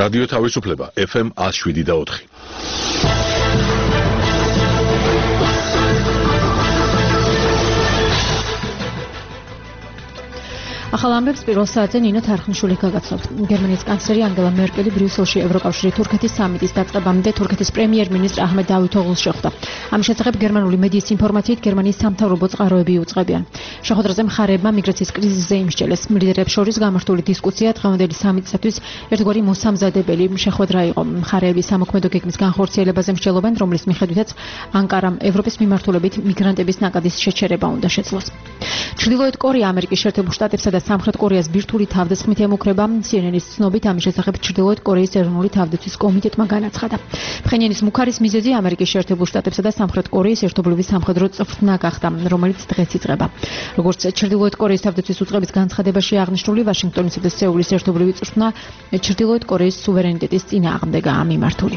რადიო თავისუფლება FM 107.4. ახალ ამბებს პირველ საათზე ნინო თარხნიშვილი გაგაცნობთ. გერმანიის კანცლერი ანგელა მერკელი ბრიუსელში ევროკავშირი თურქეთის სამიტის დაწყებამდე თურქეთის პრემიერ-მინისტრ აჰმედ დავითოღლუს შეხვდა. ამის შესახებ გერმანული მედიის ინფორმაციით გერმანიის სამთავრობო წყაროები უწყებიან. შეხვედრაზე მხარეებმა მიგრაციის კრიზისზე იმსჯელეს. ლიდერებს შორის გამართული დისკუსია დღევანდელი სამიტისათვის ერთგვარი მოსამზადებელი შეხვედრა იყო. მხარეები სამოქმედო გეგმის განხორციელებაზე მსჯელობენ, რომლის მიხედვითაც ანკარამ ევროპის მიმართულებით მიგრანტების ნაკადის შეჩერება უნდა შეძლოს. ჩრდილოეთ კორეა ამერიკის შეერთებულ შტატებსა და სამხრეთ კორეას ბირთვული თავდასხმით ემუქრება. CNN-ის ცნობით ამის შესახებ ჩრდილოეთ კორეის ეროვნული თავდაცვის კომიტეტმა განაცხადა. ფხენიანის მუქარის მიზეზი ამერიკის შეერთებულ შტატებსა და სამხრეთ კორეის ერთობლივი სამხედრო წვრთნა გახდა, რომელიც დღეს იწყება. როგორც ჩრდილოეთ კორეის თავდაცვის უწყების განცხადებაში აღნიშნული, ვაშინგტონისა და სეულის ერთობლივი წვრთნა ჩრდილოეთ კორეის სუვერენიტეტის წინააღმდეგაა მიმართული.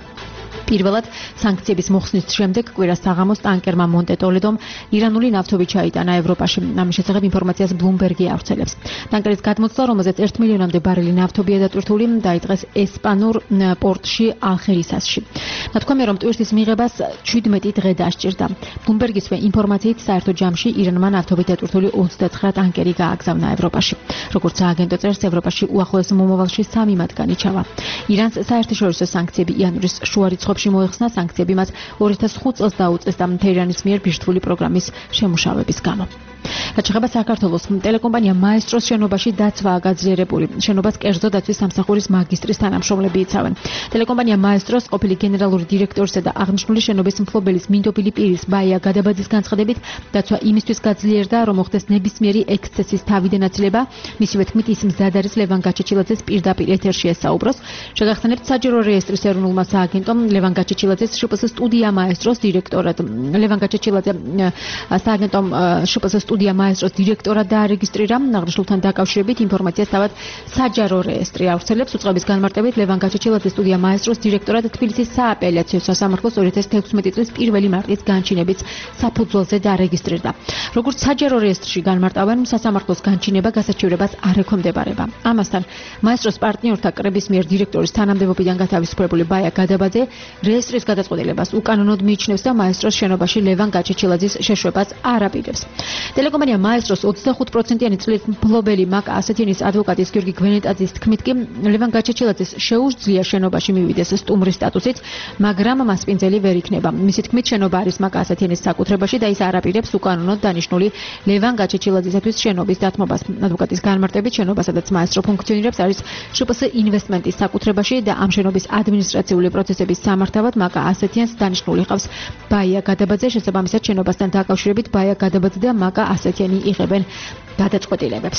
პირველად სანქციების მოხსნის შემდეგ კვირას საღამოს ტანკერმა მონტე-ტოლედომ ირანული ნავთობი ჩაიტანა ევროპაში. ამის შესახებ ინფორმაციას ბლუმბერგი ავრცელებს. ტანკერის გადმოცდა, რომელზეც 1 მილიონამდე ბარელი ნავთობია დატვირთული, დაიწყეს ესპანურ პორტში ალხერისასში. ნათქვამია, რომ ტვირთის მიღებას 17 დღე დასჭირდა. ბლუმბერგისვე ინფორმაციით საერთო ჯამში ირანმა ნავთობით დატვირთული 29 ტანკერი გააგზავნა ევროპაში. როგორც სააგენტო წერს, ევროპაში უახლოეს მომავალში 3 მათგანი ჩავა. ირანს საერთაშორისო სანქციები იანვრის შუა რიცხვებში მოეხსნა. სანქციები მას 2005 წელს დაუწესდა თეირანის მიერ ბირთვული პროგრამის შემუშავების გამო. რაც შეეხება საქართველოს, ტელეკომპანია მაესტროს შენობაში დაცვაა გაძლიერებული. შენობას კერძო დაცვის სამსახურის მაგისტრის თანამშრომლები იცავენ. ტელეკომპანია მაესტროს ყოფილი გენერალური დირექტორისა და აღნიშნული შენობის მფლობელის მინდობილი პირის ბაია გადაბაძის განცხადებით, დაცვა იმისთვის გაძლიერდა, რომ მოხდეს ნებისმიერი ექსცესის თავიდანაცვლება. მისივე თქმით, ის მზად არის ლევან გაჩეჩილაძეს პირდაპირ ეთერში ესაუბროს. შეგახსენებთ, საჯარო რეესტრის ეროვნულმა სააგენტომ ლევან გაჩეჩილაძეს შპს სტუდია მაესტროს დირექტორად ლევან გაჩეჩილაძე სააგენტომ შპს სტუდია მაესტროს დირექტორად დაარეგისტრირა. აღნიშნულთან დაკავშირებით ინფორმაციას თავად საჯარო რეესტრი ავრცელებს. უწყების განმარტებით ლევან გაჩეჩილაძე სტუდია მაესტროს დირექტორად თბილისის სააპელაციო სასამართლოს 2016 წლის 1 მარტის განჩინებით საფუძველზე დაარეგისტრირდა. როგორც საჯარო რეესტრში განმარტავენ, სასამართლოს განჩინება გასაჩივრებას არ ექვემდებარება. ამასთან მაესტროს პარტნიორთა კრების მიერ დირექტორის თანამდებობიდან გათავისუფლებული ბაია გადაბაძე რეესტრის გადაწყვეტილებას უკანონოდ მიიჩნევს და მაესტროს შენობაში ლევან გაჩეჩილაძის შეშვებას არ აპირებს. ტელეკომპანია მაესტროს 25%-იანი წლის მფლობელი მაკა ასეთიანის ადვოკატის გიორგი გვენეტაძის თქმით კი ლევან გაჩეჩილაძეს შეუძლია შენობაში მივიდეს სტუმრის სტატუსით, მაგრამ მასპინძელი ვერ იქნება. მისი თქმით, შენობა არის მაკა ასეთიანის საკუთრებაში და ის არ აპირებს უკანონოდ დანიშნული ლევან გაჩეჩილაძისათვის შენობის დათმობას. ადვოკატის განმარტებით, შენობა, სადაც მაესტრო ფუნქციონირებს, არის შპს ინვესტმენტის საკუთრებაში და ამ შენობის ადმინისტრაციული პროცესების სამართავად მაკა ასეთიანს დანიშნული ყავს ბაია გადაბაძე. შესაბამისად, შენობასთან დაკავშირებით ბაია გადაბაძე და მაკა ასეთიანი იღებენ გადაწყვეტილებებს.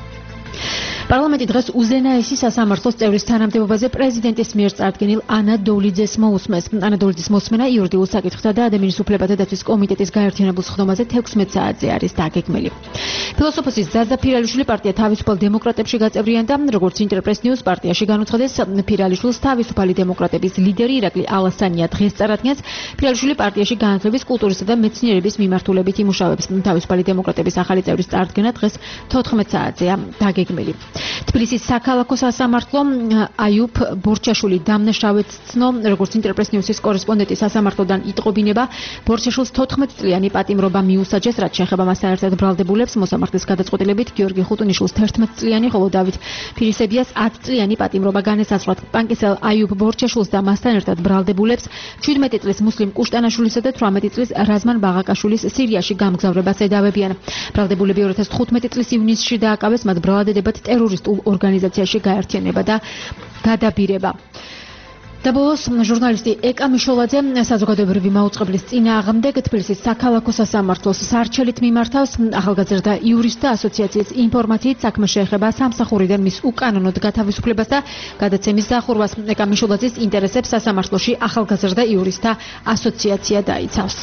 პარლამენტი დღეს უზენაესი სასამართლოს წევრის თანამდებობაზე პრეზიდენტის მიერ წარდგენილ ანა დოლიძეს მოусმეს. ანა დოლიძის მოსმენა იურიდიულ საკითხთა და ადამიანის უფლებათა დაცვის კომიტეტის გაერთიანებულ სხდომაზე 16 საათზე არის დაგეგმილი. ფილოსოფოსის ზაზა ფირალიშვილი პარტია თავისუფალ დემოკრატებში გაწევრიანდა. როგორც ინტერპრეს ნიუს პარტიაში განუცხადეს, ფირალიშვილს თავისუფალი დემოკრატების ლიდერი ირაკლი ალასანია დღეს წარადგენს. ფირალიშვილი პარტიაში განათლების, კულტურისა და მეცნიერების მიმართულებით იმუშავებს. თავისუფალი დემოკრატების ახალი წევრის წარდგენა დღეს 14 საათზეა დაგეგმილი. თბილისის საქალაქო სასამართლო აიუბ ბორჩაშვილი დამნაშავედ ცნო, როგორც ინტერპრეს ნიუსის კორესპონდენტი სასამართლოდან იტყობინება, ბორჩაშვილს 14 წლიანი პატიმრობა მიუსაჯეს, რაც შეეხება მასთან ერთად ბრალდებულებს. მოსამართლის გადაწყვეტილებით გიორგი ხუტუნიშვილს 11 წლიანი, ხოლო დავით ფირისებიას 10 წლიანი პატიმრობა განესაზღვრათ. პანკისელ აიუბ ბორჩაშვილს და მასთან ერთად ბრალდებულებს 17 წლის მუსლიმ კუშტანაშვილისა და 18 წლის რაზმან ბაღაკაშვილის სირიაში გამგზავრებას ედავებიან. ბრალდებულები 2015 წლის ივნისში დააკავეს, მათ ბრალდებად ტერორისტულ ორგანიზაციაში გაერთიანება და გადაბირება. და ბოლოს ჟურნალისტი ეკა მიშოლაძე საზოგადოებრივი მაუწყებლის წინააღმდეგ თბილისის საქალაქო სასამართლოს სარჩელით მიმართავს. ახალგაზრდა იურისტთა ასოციაციის ინფორმაციით საქმე შეეხება სამსახურიდან მის უკანონოდ გათავისუფლებას და გადაცემის დახურვას. ეკა მიშოლაძის ინტერესებს სასამართლოში ახალგაზრდა იურისტთა ასოციაცია დაიცავს.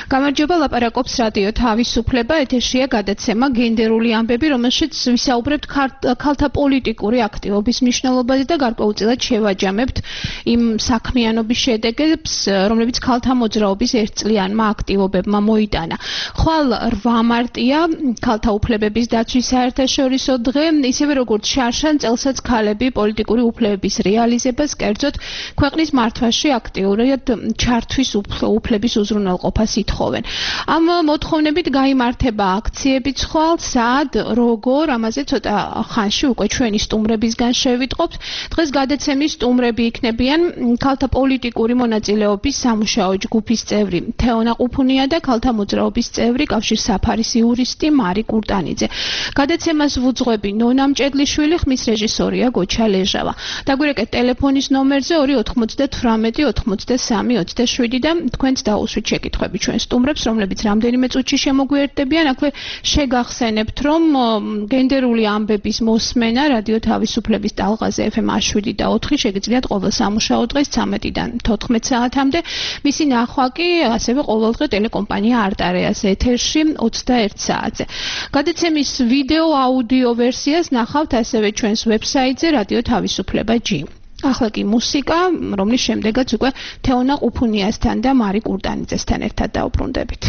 გამარჯობა, ლაპარაკობს რადიო თავისუფლება, ეთერშია გადაცემა გენდერული ამბები, რომელშიც ვისაუბრებთ ქალთა პოლიტიკური აქტივობის მნიშვნელობაზე და გარკვეულწილად შევაჯამებთ იმ საქმიანობის შედეგებს, რომლებიც ქალთა მოძრაობის ერთწლიანმა აქტივობებმა მოიტანა. ხვალ 8 მარტია ქალთა უფლებების დაცვის საერთაშორისო დღე, ისევე როგორც შარშან წელსაც ქალები პოლიტიკური უფლებების რეალიზებას, კერძოდ ქვეყნის მართვაში აქტიურად ჩართვის უფლების უზრუნველყოფას ითხოვენ. ამ მოთხოვნებით გაიმართება აქციებიც ხვალ, სად, როგორ, ამაზე ცოტა ხანში უკვე ჩვენი სტუმრებისგან შევიტყობთ. დღეს გადაცემის სტუმრები იქნებიან ქალთა პოლიტიკური მონაწილეობის სამუშაო ჯგუფის წევრი თეონა ყუფუნია და ქალთა მოძრაობის წევრი კავშირ საფარის იურისტი მარი კურტანიძე. გადაცემას ვუძღვები ნონა მჭედლიშვილი, ხმის რეჟისორია გოჩა ლეჟავა. დაგვირეკეთ ტელეფონის ნომერზე 298 83 27 და თქვენც დაუსვით შეკითხვები ჩვენ სტუმრებს, რომლებიც რამდენიმე წუთში შემოგვიერთდებიან. აქვე შეგახსენებთ, რომ გენდერული ამბების მოსმენა რადიო თავისუფლების ტალღაზე FM 107.4 შეგიძლიათ ყოველ სამუშაო დღეს 13-დან 14 საათამდე. მისი ნახვა კი ასევე ყოველდღე ტელეკომპანია არტარეას ეთერში 21 საათზე. გადაცემის ვიდეო აუდიო ვერსიას ნახავთ ასევე ჩვენს ვებსაიტზე რადიო თავისუფლება.g. ახლა კი მუსიკა, რომლის შემდეგაც უკვე თეონა ყუფუნიასთან და მარი კურტანიძესთან ერთად დავბრუნდებით.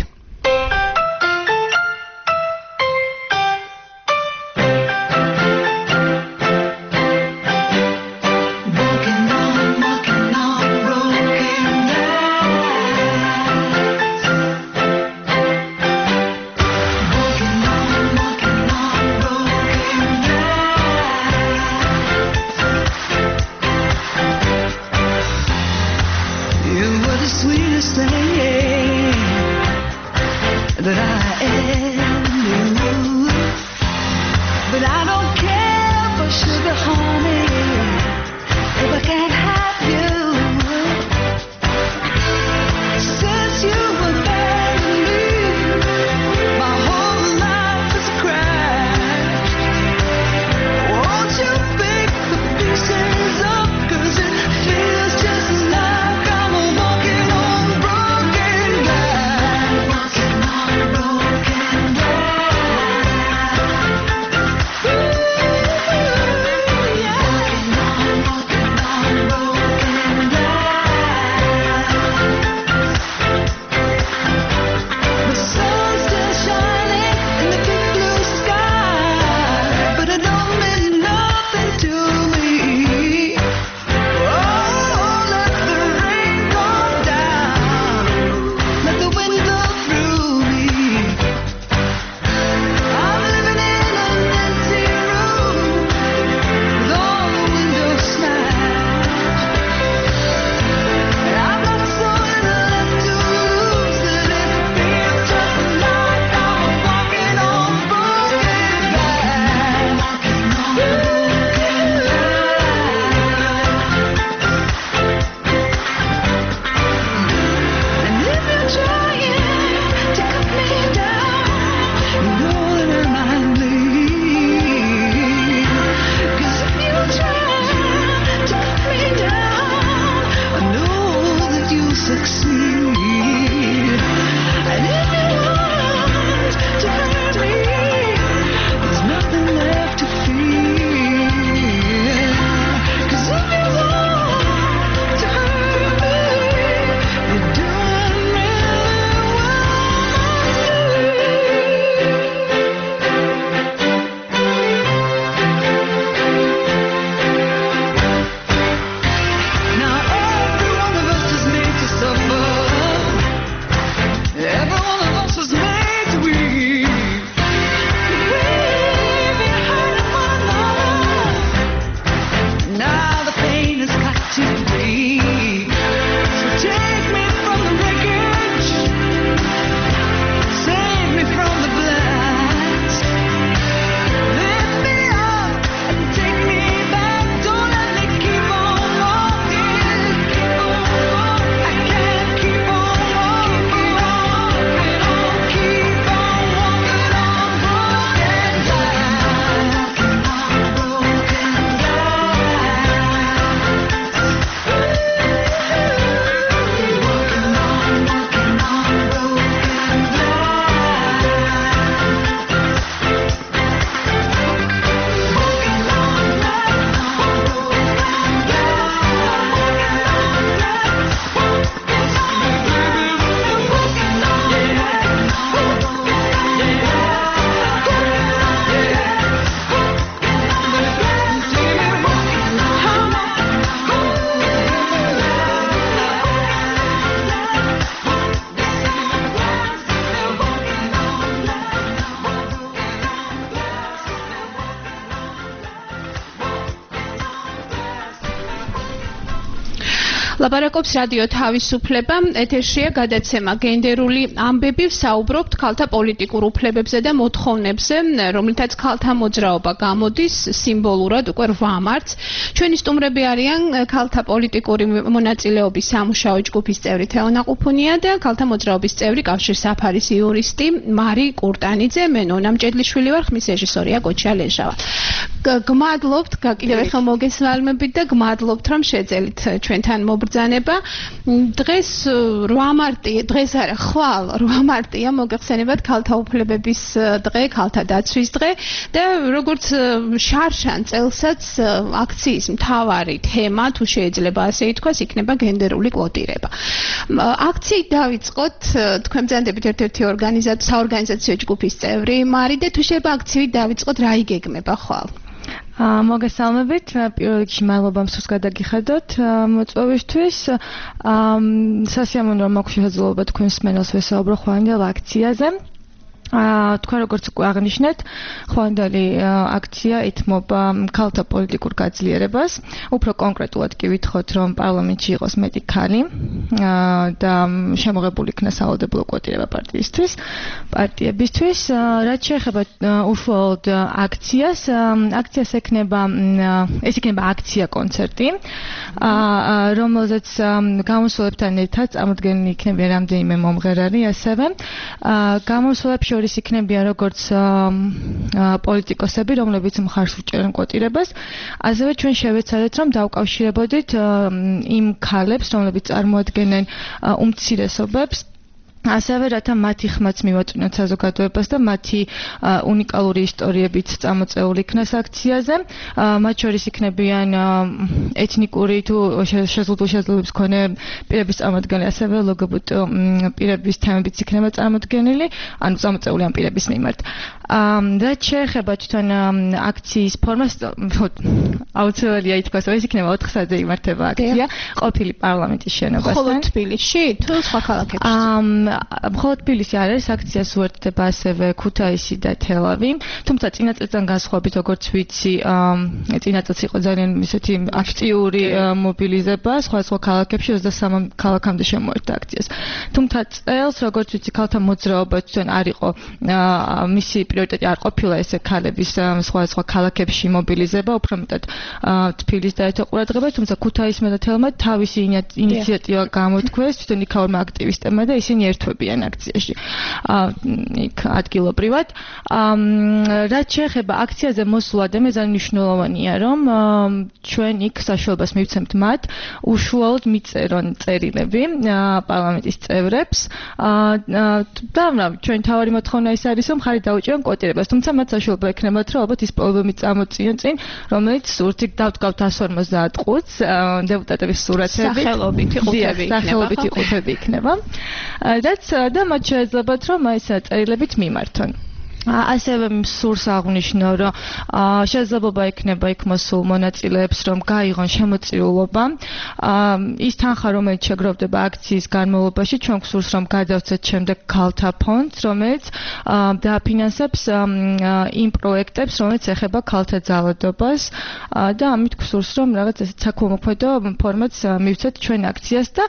ლაპარაკობს რადიო თავისუფლება, ეთერშია გადაცემა გენდერული ამბები, ვსაუბრობთ ქალთა პოლიტიკურ უფლებებზე და მოთხოვნებზე, რომლითაც ქალთა მოძრაობა გამოდის სიმბოლურად უკვე 8 მარტს. ჩვენი სტუმრები არიან ქალთა პოლიტიკური მონაწილეობის სამუშაო ჯგუფის წევრი თეონა ყუფუნია და ქალთა მოძრაობის წევრი კავშირსაფარის იურისტი მარი კურტანიძე. მე ნონა მჭედლიშვილი ვარ, ხმის რეჟისორია გოჩა ლეჟავა. გმადლობთ, კიდევ ერთხელ მოგესალმებით და გმადლობთ, რომ შეძელით ჩვენთან მობრძანება. დღეს 8 მარტია, დღეს არა, ხვალ 8 მარტია მოგეხსენებათ ქალთა უფლებების დღე, ქალთა დაცვის დღე და როგორც შარშან წელსაც აქციის მთავარი თემა, თუ შეიძლება ასე ითქვას, იქნება გენდერული კვოტირება. აქციით დავიწყოთ, თქვენ ბრძანდებით ერთ-ერთი საორგანიზაციო ჯგუფის წევრი მარი და თუ შეიძლება აქციით დავიწყოთ, რა იგეგმება ხვალ? მოგესალმებით, პირველ რიგში მადლობა მსურს გადაგიხადოთ მოწვევისთვის. სასიამოვნოა მაქვს შესაძლებლობა თქვენს მსმენელს ვესაუბრო ხვალინდელ აქციაზე. თქვენ როგორც უკვე აღნიშნეთ, ხვალინდელი აქცია ითმობა ქალთა პოლიტიკურ გაძლიერებას. უფრო კონკრეტულად კი ვითხოვთ, რომ პარლამენტში იყოს მეტი ქალი და შემოღებული იქნა სავალდებულო კვოტირება პარტიებისთვის. რაც შეეხება უშუალოდ აქციას, აქციას ეს იქნება აქცია-კონცერტი, რომელზეც გამოსვლებთან ერთად წამოდგენილი იქნება რამდენიმე მომღერალი, ასევე გამოსვლებში შორის იქნებიან როგორც პოლიტიკოსები, რომლებიც მხარს უჭერენ კვოტირებას, ასევე ჩვენ შევეცადეთ, რომ დავკავშირებოდით იმ ქალებს, რომლებიც წარმოადგენენ უმცირესობებს, ასევე რათა მათი ხმაც მივაწვინოთ საზოგადოებას და მათი უნიკალური ისტორიებით წამოწეული იქნას აქციაზე. მათ შორის იქნებიან ეთნიკური თუ შესაძლებლობის მქონე პირების წარმოდგენილი, ასევე ლგბტ პირების თემებიც იქნება წარმოდგენილი, ანუ წამოწეული ამ პირების მიმართ. რაც შეეხება თვითონ აქციის ფორმას, აუცილებელია ითქვას, რომ ეს იქნება 4 საათზე იმართება აქცია, ყოფილი პარლამენტის შენობასთან. მხოლოდ თბილისში თუ სხვა ქალაქებში? მხოლოდ თბილისი არ არის, აქციას უერთდება ასევე ქუთაისი და თელავი, თუმცა წინა წელიდან განსხვავებით, როგორც ვიცი, წინა წელს იყო ძალიან ისეთი აქტიური მობილიზება, სხვა ქალაქებში 23 ქალაქამდე შემოერთდა აქციას. თუმცა წელს, როგორც ვიცი, ქალთა მოძრაობა თვითონ არ იყო მისი პრიორიტეტი არ ყოფილა ესე ქალების სხვა ქალაქებში მობილიზება, უფრო მეტად თბილისს დაეთო ყურადღება, თუმცა ქუთაისმა და თელავმა თავისი ინიციატივა გამოთქვეს, თვითონ იქაურმა აქტივისტებმა და ისინი ერთვებიან აქციაში. იქ ადგილობრივად. რაც შეეხება აქციაზე მოსვლა ძალიან მნიშვნელოვანია, რომ ჩვენ იქ საშუალებას მივცემთ მათ უშუალოდ მიწერონ წერილები პარლამენტის წევრებს და ჩვენ თავარი მოთხოვნა ის არის, რომ ხარი დაუჭირონ კვოტირებას, თუმცა მათ საშუალება ექნებათ, რომ ალბათ ის პრობლემით წამოწიონ წინ, რომელიც სურთით დავდგავთ 155-ს დეპუტატების სურათებით, სახელობითი ყუთები იქნება. და მათ შეეძლებათ, რომ ეს წერილებით მიმართონ. ასევე სურს აღვნიშნო, რომ შესაძლებლობა ექნება იქ მოსულ მონაწილეებს, რომ გაიღონ შემოწირულობა. ის თანხა, რომელიც შეგროვდება აქციის განმავლობაში, ჩვენ გვსურს, რომ გადავცეთ შემდეგ ქალთა ფონდს, რომელიც დააფინანსებს იმ პროექტებს, რომელიც ეხება ქალთა ძალადობას და ამით გვსურს, რომ რაღაც ესეთ საქველმოქმედო ფორმაც მივცეთ ჩვენ აქციას და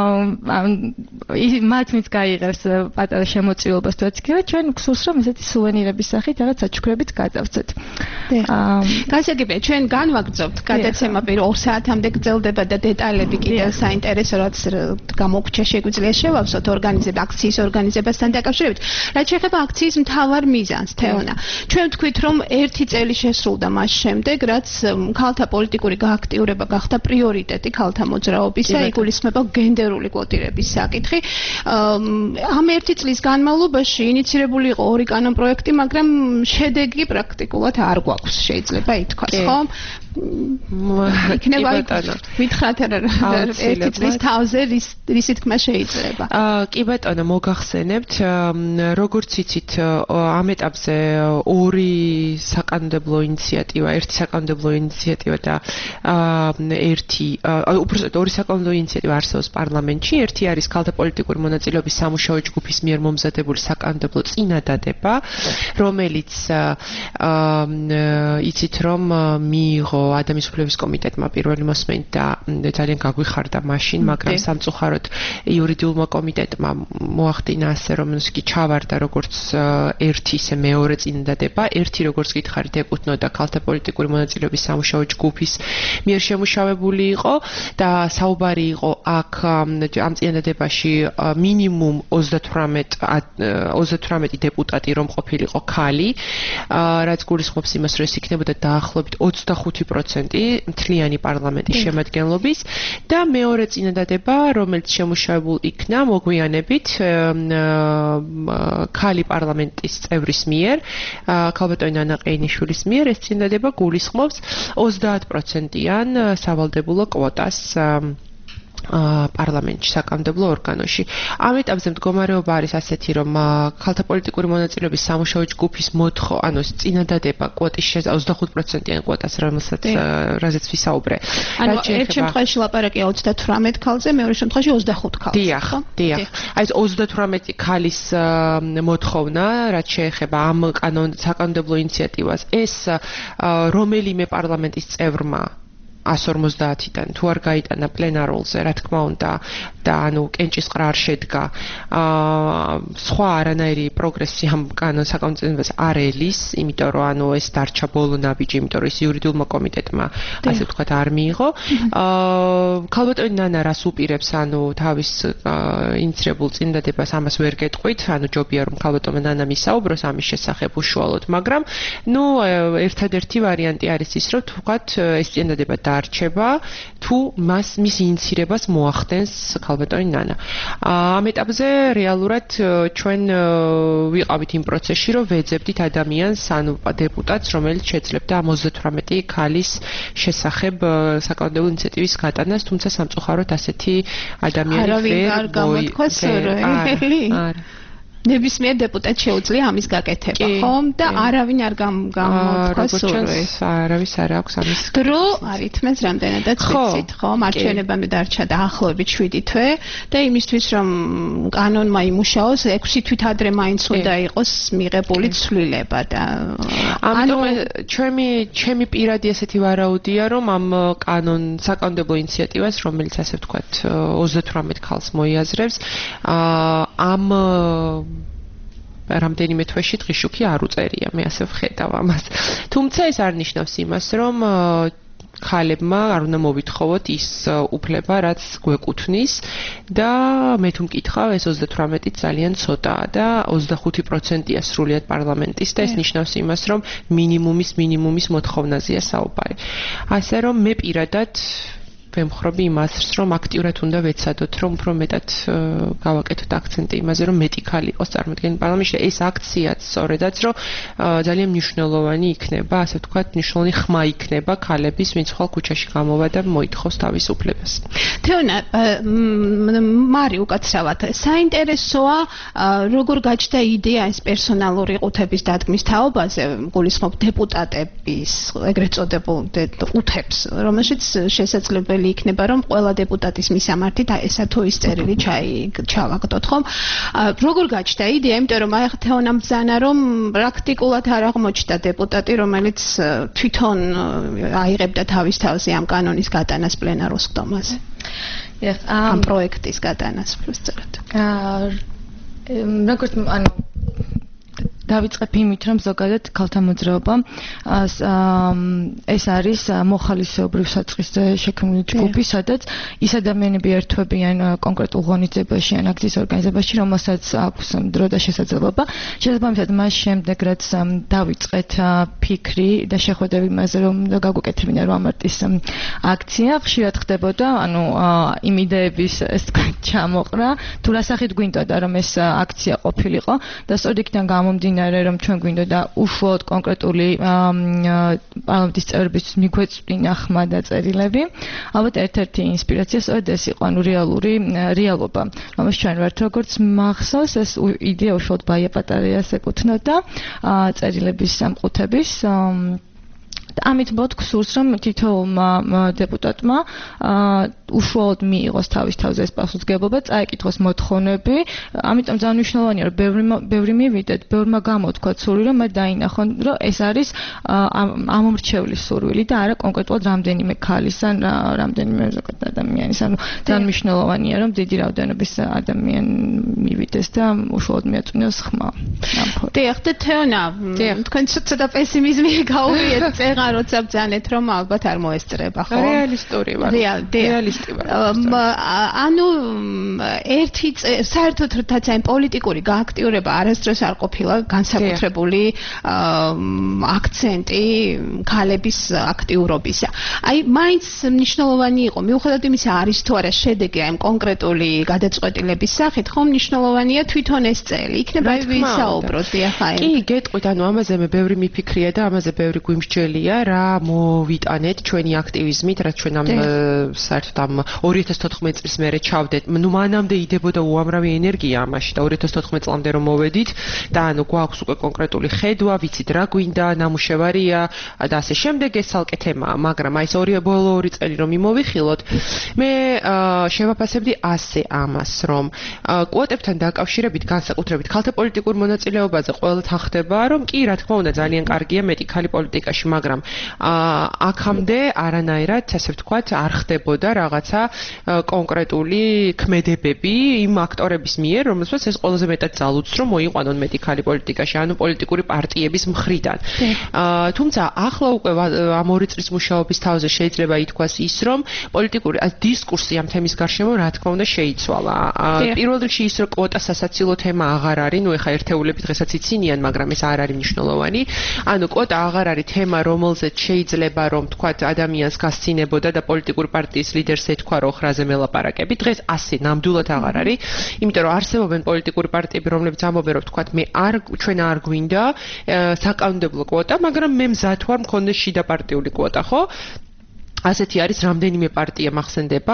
მათ ვინც გაიღებს პატარა შემოწირულობას თუ ეთქება, ჩვენ გვსურს, რომ ესეთი სუვენირების სახით რაღაც საჩუქრებით გადავცეთ. გასაგებია, ჩვენ განვაგრძობთ გადაცემა პირველ 2 საათამდე გრძელდება და დეტალები კიდევ საინტერესო რაც გამოგრჩა შეგვიძლია შევავსოთ აქციის ორგანიზებასთან დაკავშირებით. რაც შეეხება აქციის მთავარ მიზანს, თეონა, ჩვენ ვთქვით, რომ 1 წელი შესრულდა მას შემდეგ, რაც ქალთა პოლიტიკური გააქტიურება გახდა პრიორიტეტი ქალთა მოძრაობისა, იგულისხმება გენდერული კვოტირების საკითხი. ამ 1 წლის განმავლობაში ინიცირებული იყო 2 კანონპროექტი, მაგრამ შედეგი პრაქტიკულად არ გვაქვს, შეიძლება ითქვას, ხო? იქნება ვითხრათ ერთი წლის თავზე რისი თქმა შეიძლება. კი ბატონო, მოგახსენებთ, როგორც იცით, ამ ეტაპზე ერთი საკანონმდებლო ინიციატივა და უბრალოდ ორი საკანონმდებლო ინიციატივა არსებობს პარლამენტში. ერთი არის ქალთა პოლიტიკური მონაწილეობის სამუშაო ჯგუფის მიერ მომზადებული საკანონმდებლო წინადადება, რომელიც იცით რომ მიიღო ადამიანის უფლებების კომიტეტმა პირველი მოსმენით და ძალიან გაგვიხარდა მაშინ, მაგრამ სამწუხაროდ იურიდიულმა კომიტეტმა მოახდინა ასე რომ კი ჩავარდა როგორც ერთი ისე მეორე წინადადება, ერთი როგორც გითხარით ეკუთვნოდა ქალთა პოლიტიკური მონაწილეობის სამუშაო ჯგუფის მიერ შემუშავებული იყო და საუბარი იყო აქ ამ წინადადებაში მინიმუმ 38 დეპუტატი რომ ყოფილიყო ქალი, რაც გულისხმობს იმას, რომ ეს იქნებოდა დაახლოებით 25% მთლიანი პარლამენტის შემადგენლობის და მეორე წინადადება, რომელიც შემუშავებულ იქნა მოგვიანებით ქალი პარლამენტის წევრის მიერ, ქალბატონი ნანა ყეინიშვილის მიერ, ეს წინადადება გულისხმობს 30%-იან სავალდებულო კვოტას პარლამენტში, საკანონმდებლო ორგანოში. ამ ეტაპზე მდგომარეობა არის ასეთი, რომ ქალთა პოლიტიკური მონაწილეობის სამუშაო ჯგუფის ანუ წინადადება კვოტის 25%-იან კვოტას, რაზეც ვისაუბრე. ანუ ერთ შემთხვევაში ლაპარაკია 38 ქალზე, მეორე შემთხვევაში 25 ქალზე. დიახ. აი ეს 38 ქალის მოთხოვნა, რაც შეეხება ამ საკანონმდებლო ინიციატივას, ეს რომელიმე პარლამენტის წევრმა 150-დან თუ არ გაიტანა პლენარულზე, რა თქმა უნდა, და ანუ კენჭისყრა არ შედგა. სხვა არანაირი პროგრესი ამ საკანონმდებლოებას არ ელის, იმიტომ რომ ანუ ეს დარჩა ბოლო ნაბიჯი, იმიტომ რომ ის იურიდიულმა კომიტეტმა ასე ვთქვათ არ მიიღო. ქალბატონი ნანა რას უპირებს, ანუ თავის ინიციირებულ წინადადებას ამას ვერ გეტყვით, ანუ ჯობია რომ ქალბატონმა ნანა მისაუბროს ამის შესახებ უშუალოდ, მაგრამ ნუ ერთადერთი ვარიანტი არის ის, რომ თქვათ ეს წინადადება დარჩება, თუ მის ინიციირებას მოახდენს ქალბატონი ნანა. ამ ეტაპზე რეალურად ჩვენ ვიყავით იმ პროცესში, რომ ვეძებდით ადამიანს, ანუ დეპუტატს, რომელიც შეძლებდა 38 ქალის შესახებ საკანონმდებლო ინიციატივის გატანას, თუმცა სამწუხაროდ ასეთი ადამიანი ვერ გამოთქვას ნებისმიერ დეპუტატს შეუძლია ამის გაკეთება, ხომ? და არავინ არ გამოთქვას სურვილს. არავის არ აქვს ამის დრო არ ითმეს რამდენადაც ვიცით, ხომ? არჩევნებამდე დარჩა დაახლოებით 7 თვე და იმისთვის რომ კანონმა იმუშაოს 6 თვით ადრე მაინც უნდა იყოს მიღებული ცვლილება და ამიტომ ჩემი პირადი ესეთი ვარაუდია, რომ ამ საკანონმდებლო ინიციატივას, რომელიც ასე ვთქვათ 38 ქალს მოიაზრებს, ამ რამდენიმე თვეში დღიშუქი არ უწერია, მე ასე ვხედავ ამას. თუმცა ეს არ ნიშნავს იმას, რომ ქალებმა არ უნდა მოვითხოვოთ ის უფლება, რაც გვეკუთვნის და მე თუ მკითხავ, ეს 38 ძალიან ცოტაა და 25%-ია სრულიად პარლამენტის და ეს ნიშნავს იმას, რომ მინიმუმის მოთხოვნაზეა საუბარი. ასე რომ მე პირადად ვემხრობი იმას, რომ აქტიურად უნდა ვეცადოთ, რომ უფრო მეტად გავაკეთოთ აქცენტი იმაზე, რომ მეტი ქალი იყოს წარმოდგენილი პარლამენტში. ეს აქციაც სწორედაც, რომ ძალიან მნიშვნელოვანი იქნება, ასე ვთქვათ, მნიშვნელოვანი ხმა იქნება ქალების, ვინც ხვალ ქუჩაში გამოვა და მოითხოვს თავის უფლებას. თეონა, მარი უკაცრავად, საინტერესოა, როგორ გაჩნდა იდეა ეს პერსონალური ყუთების დადგმის თაობაზე, გულისხმობ დეპუტატების, ეგრეთ წოდებულ ყუთებს, რომელშიც შესაძლებელი იქნება რომ ყველა დეპუტატის მისამართით ესა თუ ის წერილი ჩავაგდოთ, ხომ? როგორ გაჩნდა იდეა, იმიტომ რომ აი ხა თეონამ ბრძანა რომ პრაქტიკულად არ აღმოჩნდა დეპუტატი, რომელიც თვითონ აიღებდა თავის თავზე ამ კანონის გატანას პლენარულ სხდომაზე. ამ პროექტის გატანას ვსწრებთ. როგორც ანუ დავიწყებ იმით, რომ ზოგადად ქალთა მოძრაობა ეს არის მოხალისეობრივ საწყისზე შექმნილი ჯგუფი, სადაც ის ადამიანები ერთვებიან კონკრეტულ ღონისძიებაში ან აქციის ორგანიზებაში, რომელსაც აქვს დრო და შესაძლებლობა. შესაბამისად, მას შემდეგ რაც დავიწყეთ ფიქრი და შეხვედრები იმაზე, რომ გაგვეკეთებინა 8 მარტის აქცია, ხშირად ხდებოდა, ანუ იმ იდეების ეს თქვა ჩამოყრა, თუ რა სახით გვინდოდა რომ ეს აქცია ყოფილიყო და სწორედ იქიდან გამომდინარე რომ ჩვენ გვინდოდა უშუალოდ კონკრეტული პარლამენტის წევრებისთვის მიგვეწვინა ხმა და წერილები. ალბათ ერთ-ერთი ინსპირაცია სწორედ ეს იყო, ანუ რეალობა. რომელშიც ჩვენ ვართ, როგორც მახსოვს, ეს იდეა უშუალოდ ბაია პატარიას ეკუთვნოდა წერილების სამყუთების ამით ბოთ გსურს რომ თითოეულმა დეპუტატმა უშუალოდ მიიღოს თავის თავზე ეს პასუხისმგებლობა, წაეკითხოს მოთხოვნები, ამიტომ ძალიან მნიშვნელოვანია რომ ბევრი მივიდეთ, ბევრმა გამოთქვა სურვილი რომ მე დაინახონ, რომ ეს არის ამომრჩევლის სურვილი და არა კონკრეტულად რამდენიმე ქალის ან რამდენიმე ადამიანის, ანუ ძალიან მნიშვნელოვანია რომ დიდი რაოდენობის ადამიანი მივიდეს და უშუალოდ მიაწვნოს ხმა. დიახ, თეონა, თქვენ ცოტა პესიმიზმი გაუვიეთ წეღა როცა ბძანეთ რომ ალბათ არ მოესწრება, ხო? რეალისტური ვარ. რეალისტი ვარ. ანუ ერთი საერთოდ ძალიან პოლიტიკური გააქტიურება არასდროს არ ყოფილა განსაკუთრებული აქცენტი ქალების აქტიურობისა. აი, მაინც მნიშვნელოვანი იყო, მიუხედავად იმისა, არის თუ არა შედეგი ამ კონკრეტული გადაწყვეტილების სახით, ხომ მნიშვნელოვანია თვითონ ეს წელი. იქნება ვისაუბროთ, დიახ, აი. კი, გეტყვით, ანუ ამაზე მე ბევრი მიფიქრია და ამაზე ბევრი გვიმსჯელია, რა მოვიტანეთ ჩვენი აქტივიზმით, რაც ჩვენ ამ საერთოდ ამ 2014 წლის მერე ჩავდეთ. ნუ მანამდე იდებოდა უამრავი ენერგია ამაში და 2014 წლამდე რომ მოვედით და ანუ გვაქვს უკვე კონკრეტული ხედვა, ვიცით რა გვინდა, ნამუშევარია და ასე შემდეგ, ეს ცალკე თემაა, მაგრამ აი ეს ბოლო 2 წელი რომ იმოვიხილოთ, მე შევაფასებდი ასე ამას, რომ კვოტებთან დაკავშირებით განსაკუთრებით ქალთა პოლიტიკურ მონაწილეობაზე ყველთან ხდება, რომ კი, რა თქმა უნდა, ძალიან კარგია მეტი ქალი პოლიტიკაში, მაგრამ აქამდე არანაირად, ასე ვთქვათ, არ ხდებოდა რაღაცა კონკრეტული ქმედებები იმ აქტორების მიერ, რომელსაც ეს ყველაზე მეტად ძალუძს, რომ მოიყვანონ მეტი ქალი პოლიტიკაში, ანუ პოლიტიკური პარტიების მხრიდან. თუმცა ახლა უკვე ამ 2 წლის მუშაობის თავზე შეიძლება ითქვას ის, რომ პოლიტიკური დისკურსი ამ თემის გარშემო რა თქმა უნდა შეიცვალა. პირველ რიგში ის, რომ კვოტა სასაცილო თემა აღარ არის, ნუ ეხა ერთეულები დღესაც იცინიან, მაგრამ ეს არ არის მნიშვნელოვანი. ანუ კვოტა აღარ არის თემა, რომელზეც შეიძლება რომ თქვათ ადამიანს გასცინებოდა და პოლიტიკური პარტიის ლიდერს ეთქვა რომ ხრაზე მელაპარაკები. დღეს ასე ნამდვილად აღარ არის, იმიტომ რომ არსებობენ პოლიტიკური პარტიები, რომლებიც ამბობენ რომ თქვათ ჩვენ არ გვინდა საკანონმდებლო კვოტა, მაგრამ მე მზად ვარ მქონდეს შიდა პარტიული კვოტა, ხო? ასეთი არის რამდენიმე პარტია მახსენდება,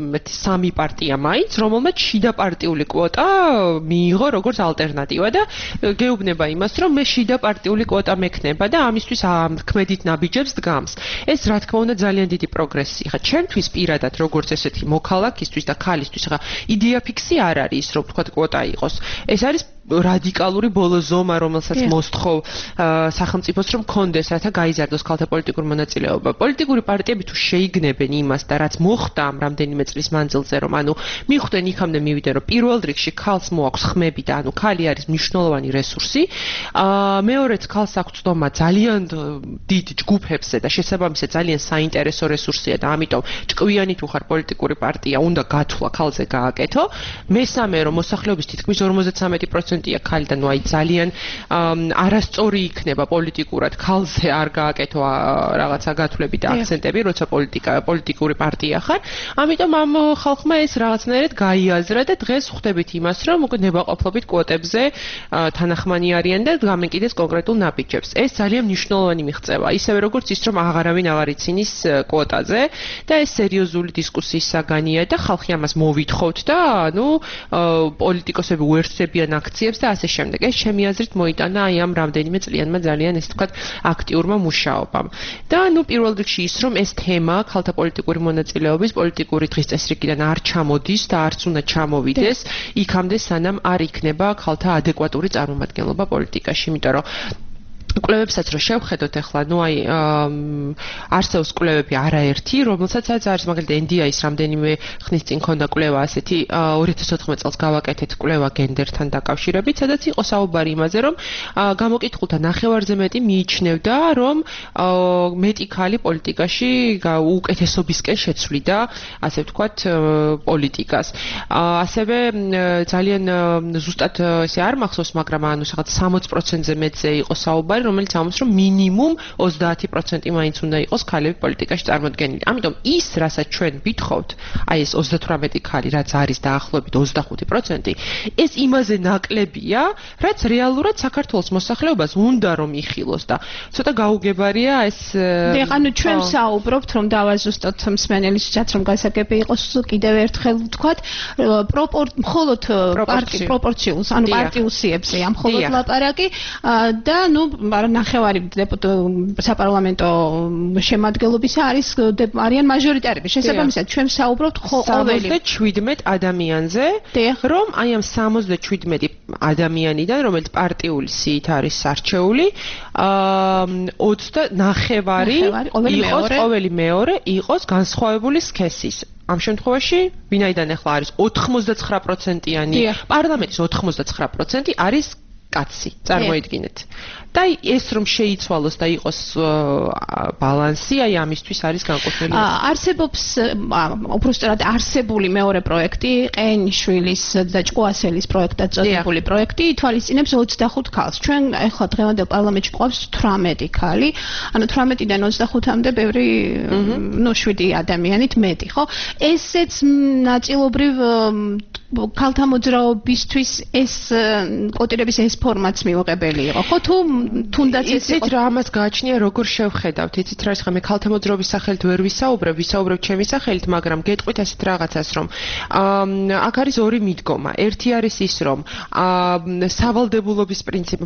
3 პარტია მაინც, რომელმაც შიდა პარტიული კვოტა მიიღო როგორც ალტერნატივა და გეუბნება იმას, რომ მე შიდა პარტიული კვოტა მექნება და ამისთვის ქმედით ნაბიჯებს დგამს. ეს რა თქმა უნდა ძალიან დიდი პროგრესია. ხა ჩვენთვის პირადად როგორც ესეთი მოქალაქისთვის და ქალისთვის, ხა იდეა ფიქსი არ არის ის, რომ თქვა კვოტა იყოს. ეს არის რადიკალური ბოლო ზომა, რომელსაც მოსთხოვ სახელმწიფოს, რომ კონდეს, რათა გაიზარდოს ქალთა პოლიტიკური მონაწილეობა. პოლიტიკური პარტიები თუ შეიგნებენ იმას და რაც მოხდა ამ რამდენიმე წლის მანძილზე, რომ ანუ მიხვდნენ იქამდე მივიდნენ, რომ პირველ რიგში ქალს მოაქვს ხმები და ანუ ქალი არის მნიშვნელოვანი რესურსი. მეორეც ქალს აქვს ცდომა ძალიან დიდ ჯგუფებზე და შესაბამისად ძალიან საინტერესო რესურსია და ამიტომ ჭკვიანი თუ ხარ პოლიტიკური პარტია, უნდა გათვლა ქალზე გააკეთო. მესამე, რომ მოსახლეობის თითქმის 53%-ია ქალი და ნუ აი ძალიან არასწორი იქნება პოლიტიკურად ქალზე არ გააკეთო რაღაცა გათვლები და აქცენტები, როცა პოლიტიკური პარტია ხარ. ამიტომ ამ ხალხმა ეს რაღაცნაირად გაიაზრა და დღეს ხვდებით იმას, რომ უკვე ნებაყოფლობით კვოტებზე თანახმანი არიან და გამეკიდეს კონკრეტულ ნაბიჯებს. ეს ძალიან მნიშვნელოვანი მიღწევა, ისევე როგორც ის, რომ აღარავინ აღარ იცინის კვოტაზე და ეს სერიოზული დისკუსიის საგანია და ხალხი ამას მოვითხოვთ და ანუ პოლიტიკოსები უერთდებიან აქციებს და ასე შემდეგ. ეს ჩემი აზრით მოიტანა აი ამ რამდენიმე წლიანმა ძალიან ესე ვთქვათ აქტიურმა მუშაობამ. და ნუ პირველ რიგში ის, რომ ეს თემა ქალთა პოლიტიკური მონაწილეობის პოლიტიკური დღის წესრიგიდან არ ჩამოდის და არც უნდა ჩამოვიდეს იქამდე სანამ არ იქნება ქალთა ადეკვატური წარმომადგენლობა პოლიტიკაში, იმიტომ რომ კვლევებსაც რო შევხედოთ ახლა, ნუ აი არსებობს კვლევები არაერთი, რომელსაც არის მაგალითად NDI-ის რამდენიმე ხნის წინ ქონდა კვლევა ასეთი 2014 წელს გავაკეთეთ კვლევა გენდერთან დაკავშირებით, სადაც იყო საუბარი იმაზე, რომ გამოკითხულთა ნახევარზე მეტი მიიჩნევდა, რომ მეტი ქალი პოლიტიკაში უკეთესობისკენ შეცვლიდა, ასე ვთქვათ, პოლიტიკას. ასევე ძალიან ზუსტად ესე არ მახსოვს, მაგრამ ანუ რაღაც 60%-ზე მეტზე იყო საუბარი, რომელიც ამბობს, რომ მინიმუმ 30% მაინც უნდა იყოს ქალები პოლიტიკაში წარმოდგენილი. ამიტომ ის, რასაც ჩვენ ვითხოვთ, აი ეს 38 ქალი, რაც არის დაახლოებით 25%, ეს იმაზე ნაკლებია, რაც რეალურად საქართველოს მოსახლეობას უნდა რომ იხილოს და ცოტა გაუგებარია ეს. დიახ, ანუ ჩვენ საუბრობთ, რომ დავაზუსტოთ მსმენელისთვისაც, რომ გასაგები იყოს კიდევ ერთხელ ვთქვათ, მხოლოდ პროპორციულს, ანუ პარტიულ სიებზე, ამ მხოლოდ ლაპარაკი და ნუ ნახევარი საპარლამენტო შემადგენლობისა არიან მაჟორიტარები. შესაბამისად, ჩვენ საუბრობთ ყოველი 77 ადამიანზე, რომ აი ამ 77 ადამიანიდან, რომელიც პარტიული სიით არის არჩეული, 29 ყოველი მეორე იყოს განსხვავებული სქესის. ამ შემთხვევაში, ვინაიდან ახლა არის 99%-იანი პარლამენტის 99% არის კაცი, წარმოიდგინეთ. და ეს რომ შეიცვალოს და იყოს ბალანსი, აი ამისთვის არის განკუთვნილი. არსებობს, უბრალოდ არსებული მეორე პროექტი, ყენიშვილის და ჭკუასელის პროექტად წოდებული პროექტი ითვალისწინებს 25 ქალს. ჩვენ ახლა დღევანდელ პარლამენტში გვყავს 18 ქალი, ანუ 18-დან 25-მდე ბევრი, 7 ადამიანით მეტი, ხო? ესეც ნაწილობრივ ქალთა მოძრაობისთვის ეს კოტირების ეს ფორმაც მიუღებელი იყო, ხო? თუნდაც ისეთ რამას გააჩნია, როგორ შევხედავთ? იცით რა ის ხა მე ქალთა მოძრაობის სახელით ვერ ვისაუბრებ ჩემი სახელით, მაგრამ გეტყვით ასეთ რაღაცას, რომ აქ არის ორი მიდგომა. ერთი არის ის, რომ სავალდებულობის პრინციპი,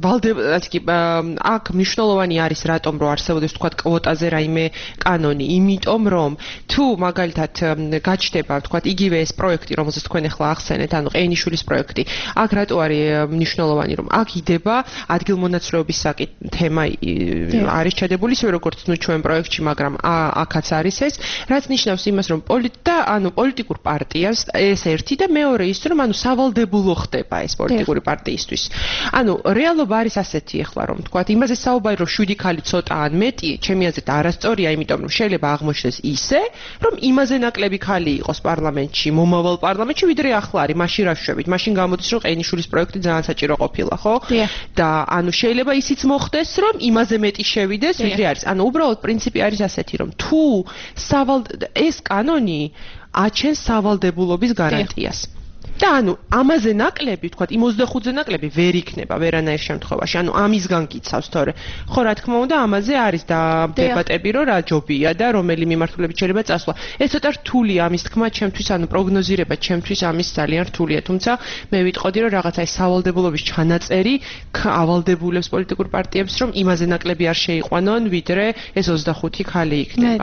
აქ მნიშვნელოვანი არის რატომ რო არსებობდეს თქვა კვოტაზე რაიმე კანონი, იმიტომ რომ თუ მაგალითად გაჩნდება თქვა იგივე ეს პროექტი, რომელზეც თქვენ ახლა ახსენეთ, ანუ ყენიშვილის პროექტი, აქ რატო არის მნიშვნელოვანი, რომ აქ იდება ადგილმონაცვლეობის თემა არის ჩადებული, ისე როგორც ჩვენ პროექტში, მაგრამ აქაც არის ეს, რაც ნიშნავს იმას, რომ პოლიტიკურ პარტიას ეს ერთი და მეორე ის, რომ სავალდებულო ხდება ეს პოლიტიკური პარტიისთვის. რეალობა არის ასეთი ახლა, რომ თქვა, იმაზე საუბარი, რომ 7 ქალი ცოტა ან მეტი, ჩემი აზრით არასწორია, იმიტომ რომ შეიძლება აღმოჩნდეს ისე, რომ იმაზე ნაკლები ქალი იყოს პარლამენტში, მომავალ პარლამენტში, ვიდრე ახლა არის, მაშინ რა შვებით, მაშინ გამოდის, რომ ყენიშვილის პროექტი ძალიან საჭირო ყოფილა, ხო? და შეიძლება ისიც მოხდეს, რომ იმაზე მეტი შევიდეს, ვიდრე არის. უბრალოდ პრინციპი არის ასეთი, რომ თუ ეს კანონი აჩენს სავალდებულობის გარანტიას. და ამაზე ნაკლები, თქვა, იმ 25-ზე ნაკლები ვერ იქნება ვერანაირ შემთხვევაში. ამისგან გიცავს, თორე ხო რა თქმა უნდა, ამაზე არის დებატები, რომ რა ჯობია და რომელი მიმართულებით შეიძლება წასვლა. ეს ცოტა რთული ამის თქმა ჩემთვის, პროგნოზირება ჩემთვის ამის ძალიან რთულია, თუმცა მე ვიტყოდი, რომ რაღაცა ეს სავალდებულობის ჩანაწერი ავალდებულებს პოლიტიკურ პარტიებს, რომ იმაზე ნაკლები არ შეიყვანონ, ვიდრე ეს 25 ქალი იქნება.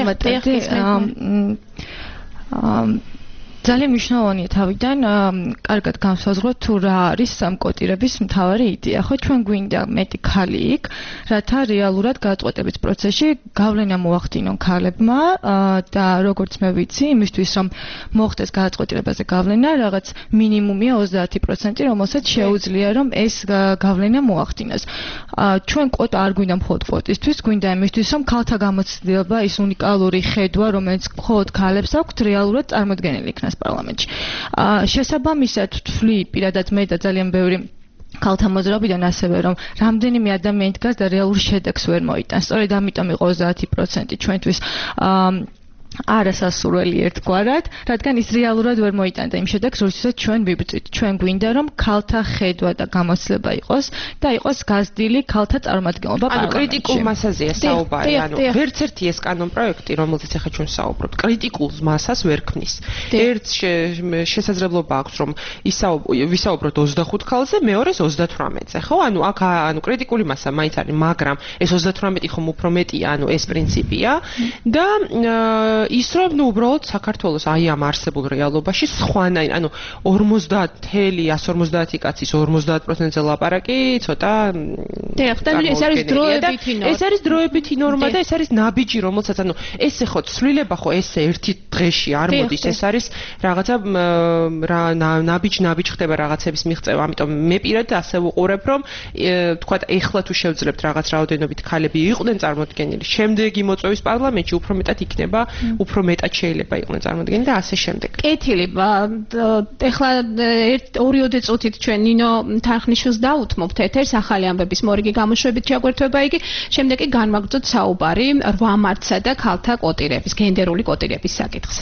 ძალიან მნიშვნელოვანია თავიდან კარგად განსაზღვროთ თუ რა არის კოტირების მთავარი იდეა. ხო, ჩვენ გვინდა მეტი ქალი იქ, რათა რეალურად გადაწყვეტების პროცესში გავლენა მოახდინონ ქალებმა და როგორც მე ვიცი, იმისთვის რომ მოხდეს გადაწყვეტილებაზე გავლენა, რაღაც მინიმუმია 30%, რომელსაც შეუძლია რომ ეს გავლენა მოახდინოს. ჩვენ კვოტა არ გვინდა მხოლოდ კვოტისთვის, გვინდა იმისთვის რომ ქალთა გამოცდილება ის უნიკალური ხედვა, რომელიც მხოლოდ ქალებს აქვთ, რეალურად წარმოდგენილი იქნას პარლამენტში. შესაბამისად ვთვლი პირადად მე და ძალიან ბევრი ქალთა მოძრაობიდან ასევე რომ რამდენიმე ადამიანი დგას და რეალურ შედეგს ვერ მოიტანს. სწორედ ამიტომ იყო 30% ჩვენთვის არასასურველი ერთგვარად, რადგან ის რეალურად ვერ მოიტანდა იმ შედეგს, როდესაც ჩვენ ვიბრძვით. ჩვენ გვინდა რომ ქალთა ხედვა და გამოცდილება იყოს და იყოს გაზრდილი ქალთა წარმომადგენლობა პარლამენტში. კრიტიკულ მასაზეა საუბარი, ვერც ერთი ეს კანონ პროექტი, რომელზეც ახლა ჩვენ საუბრობთ, კრიტიკულ მასას ვერ ქმნის. ერთ შესაძლებლობა აქვს, რომ ვისაუბროთ 25 ქალზე, მეორეს 38-ზე, ხო? აქ კრიტიკული მასა მაინც არის, მაგრამ ეს 38 ხომ უფრო მეტია, ეს პრინციპია და ის რომ უბრალოდ საქართველოს აი ამ არსებულ რეალობაში სხვანაირ 150 კაცის 50%-ზე ლაპარაკი ცოტა ეს არის დროებითი ნორმა. ეს არის დროებითი ნორმა და ეს არის ნაბიჯი, რომელსაც ესე ხო ცვლილება ხო ესე ერთი დღეში არ მოდის, ეს არის რაღაცა ნაბიჯ ხდება რაღაცების მიღწევა, ამიტომ მე პირადად ასე ვუყურებ, რომ თქვა ეხლა თუ შევძლებთ რაღაც რაოდენობით ქალები იყვნენ წარმოდგენილი, შემდეგი მოწვევის პარლამენტში უფრო მეტად იქნება, უფრო მეტად შეიძლება იყვნენ წარმოდგენილი და ასე შემდეგ. კეთილი, ეხლა 2-3 წუთით ჩვენ ნინო თანხნიშვილს დაუთმობთ ეთერს ახალი ამბების მორიგი გამოშვებით ჩაგვერთვება იგი, შემდეგ კი განვაგრძოთ საუბარი 8 მარტსა და ქალთა კოტირების, გენდერული კოტირების საკითხზე.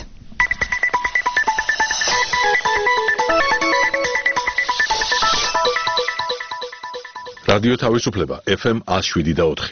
რადიო თავისუფლება FM 107.4.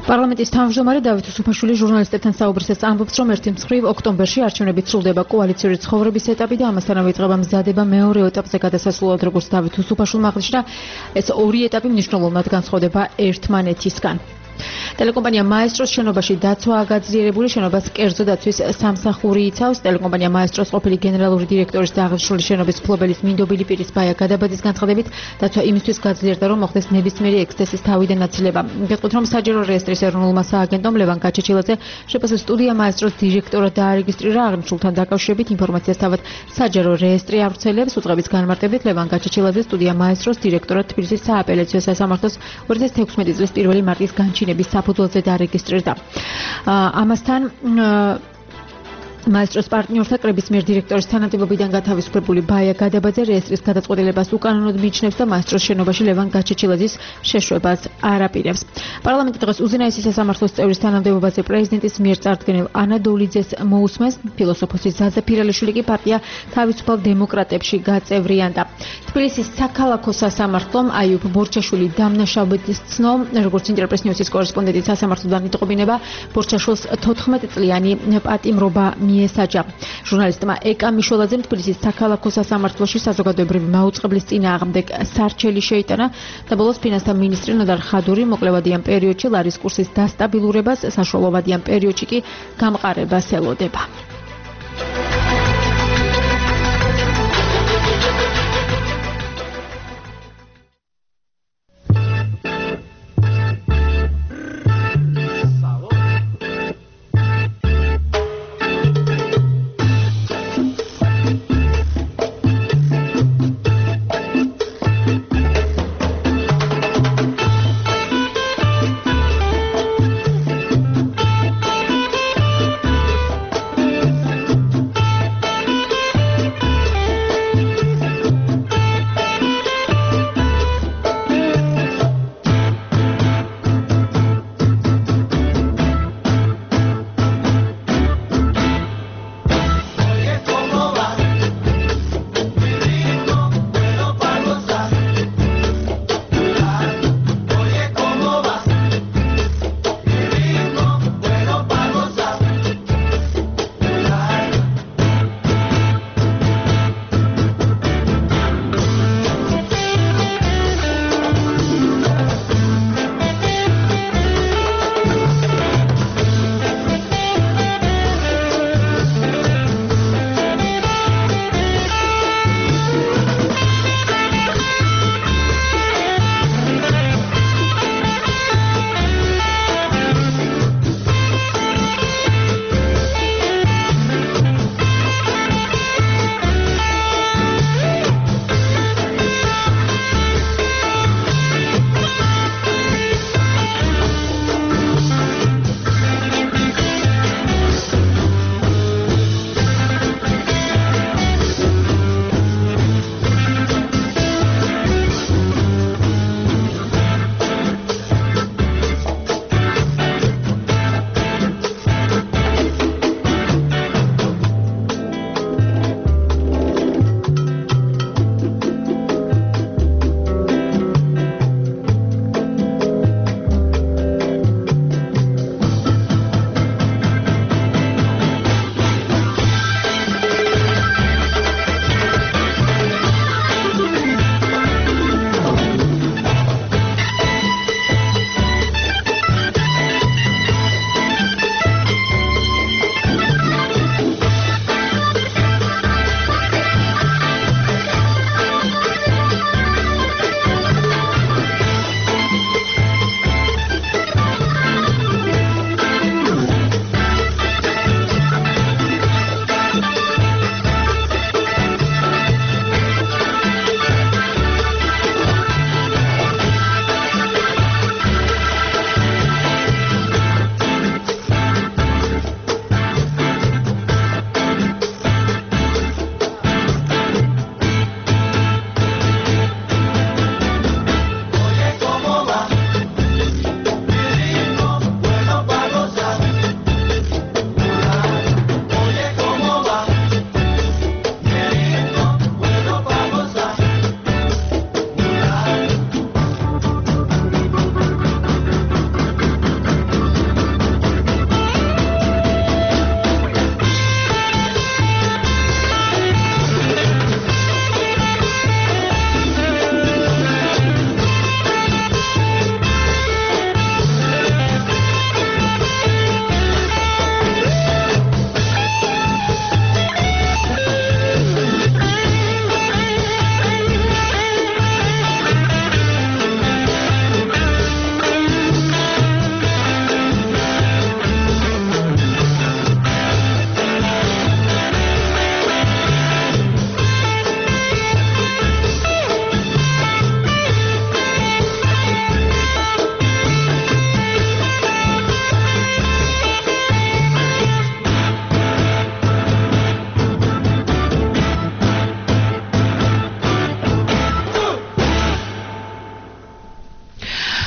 პარლამენტის თავმჯდომარე დავით უსუფაშვილი ჟურნალისტებთან საუბრისას ამბობს, რომ ერთი მხრივ ოქტომბერში არჩევნებით სრულდება კოალიციური ცხოვრების ეტაპი და ამასთანავე იწყება მზადება მეორე ეტაპზე გადასასვლელად, როგორც დავით უსუფაშვილმა აღნიშნა, ეს ორი ეტაპი მნიშვნელოვნად განსხვავდება ერთმანეთისგან. Ტელეკომპანია მაესტროს შენობაში დაცვა აგაძლიერებული, შენობას კერძო დაცვის სამსახური იცავს. ტელეკომპანია მაესტროს ყოფილი გენერალური დირექტორის და აღნიშნული შენობის მფლობელის მინდობილი პირის ბაია გადაბაძის განცხადებით, დაცვა იმისთვის გაძლიერდა, რომ მოხდეს ნებისმიერი ექსცესის თავიდან აცილება. გეტყვით, რომ საჯარო რეესტრის ეროვნულმა სააგენტომ ლევან გაჩეჩილაძე შეფასოს სტუდია მაესტროს დირექტორად დაარეგისტრირა. აღნიშნულთან დაკავშირებით ინფორმაციას თავად საჯარო რეესტრი ავრცელებს. უწყების განმარტებით ლევან გაჩეჩილაძე სტუდია მაესტროს დირექტორად თბილისის სააპელაციო სასამართლოს 2016 წლის 1 მარტის განჩინების საფუძველზე დარეგისტრირდა. ამასთან მაესტროს პარტნიორთა კრების მიერ დირექტორის თანამდებობიდან გათავისუფლებული ბაია გადაბაძე რეესტრის გადაწყვეტილებას უკანონოდ მიიჩნევს და მაესტროს შენობაში ლევან გაჩეჩილაძის შეშვებას არაპირებს. პარლამენტი დღეს უზენაესი სასამართლოს წევრის თანამდებობაზე პრეზიდენტის მიერ წარდგენილ ანა დოლიძეს მოусმენს. ფილოსოფოსი ზაზა ფირალიშვილი კი პარტია თავისუფალ დემოკრატებში გაწევრიანდა. თბილისის საქალაქო სასამართლომ აიუბ ბორჩაშვილი დამნაშავედ ცნო, როგორც ინტერპრეს ნიუსის კორესპონდენტი სასამართლოდან იტყობინება, ბორჩაშვილს 14 წლიანი პატიმრობა მიესაჯა. ჟურნალისტმა ეკა მიშველაძემ თბილისის საქალაქო სასამართლოში საზოგადოებრივი მაუწყებლის წინააღმდეგ სარჩელი შეიტანა და ბოლოს ფინანსთა მინისტრი ნოდარ ხადური მოკლევადიან პერიოდში ლარის კურსის დასტაბილურებას, საშუალოვადიან პერიოდში კი გამყარებას ელოდება.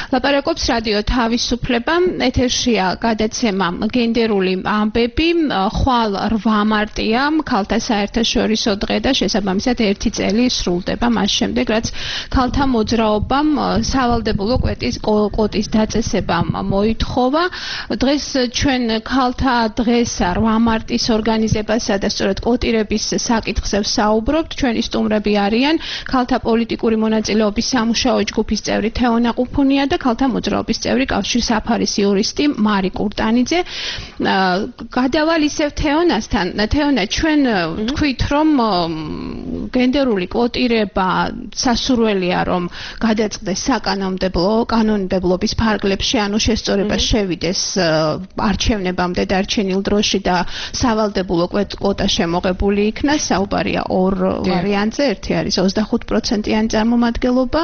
ლაპარაკობს რადიო თავისუფლება, ეთერშია გადაცემა გენდერული ამბები, ხვალ 8 მარტია ქალთა საერთაშორისო დღე და შესაბამისად 1 წელი სრულდება მას შემდეგ, რაც ქალთა მოძრაობამ სავალდებულო კვოტის დაწესება მოითხოვა. დღეს ჩვენ ქალთა დღეს 8 მარტის ორგანიზებასა და სწორედ კვოტირების საკითხზე ვსაუბრობთ. ჩვენი სტუმრები არიან ქალთა პოლიტიკური მონაწილეობის სამუშაო ჯგუფის წევრი თეონა ყუფუნია და ქალთა მოძრაობის წევრი კავშირ საფარის იურისტი მარი კურტანიძე. გადავალ ისევ თეონასთან. თეონა, ჩვენ თქვით, რომ გენდერული კვოტირება სასურველია, რომ გადაწყდეს საკანონმდებლობის ფარგლებში, ანუ შესწორება შევიდეს არჩევნებამდე დარჩენილ დროში და სავალდებულო კვოტა შემოღებული იქნა. საუბარია ორ ვარიანტზე, ერთი არის 25%-იანი წარმომადგენლობა,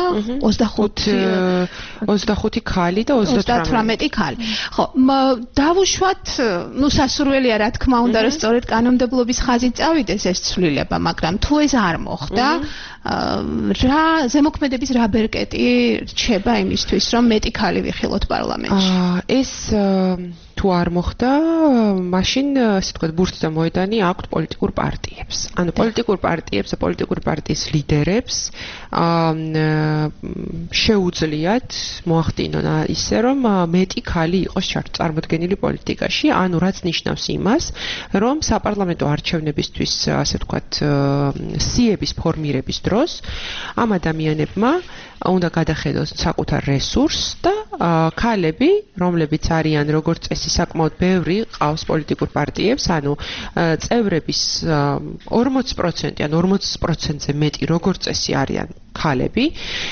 25 ქალი და 38 ქალი. ხო, დავუშვათ, სასურველია რა თქმა უნდა, რომ სწორედ კანონმდებლობის ხაზით წავიდეს ეს ცვლილება, მაგრამ თუ ეს არ მოხდა, რა ზემოქმედების რა ბერკეტი რჩება იმისთვის, რომ მეტი ქალი ვიხილოთ პარლამენტში? ეს თუ არ მოხდა, მაშინ ასე ვთქვათ, ბურთი და მოედანი აქვთ პოლიტიკურ პარტიებს. ანუ პოლიტიკურ პარტიებს და პოლიტიკური პარტიის ლიდერებს შეუძლიათ მოახდინონ ისე, რომ მეტი ქალი იყოს წარმოდგენილი პოლიტიკაში, ანუ რაც ნიშნავს იმას, რომ საპარლამენტო არჩევნებისთვის, ასე ვთქვათ, სიების ფორმირების დროს ამ ადამიანებმა უნდა გადახედოს საკუთარ რესურსს და ქალები, რომლებიც არიან როგორც წესი საკმაოდ ბევრი ყავს პოლიტიკურ პარტიებს, ანუ წევრების 40% ან 40%-ზე მეტი როგორც წესი არიან ქალები.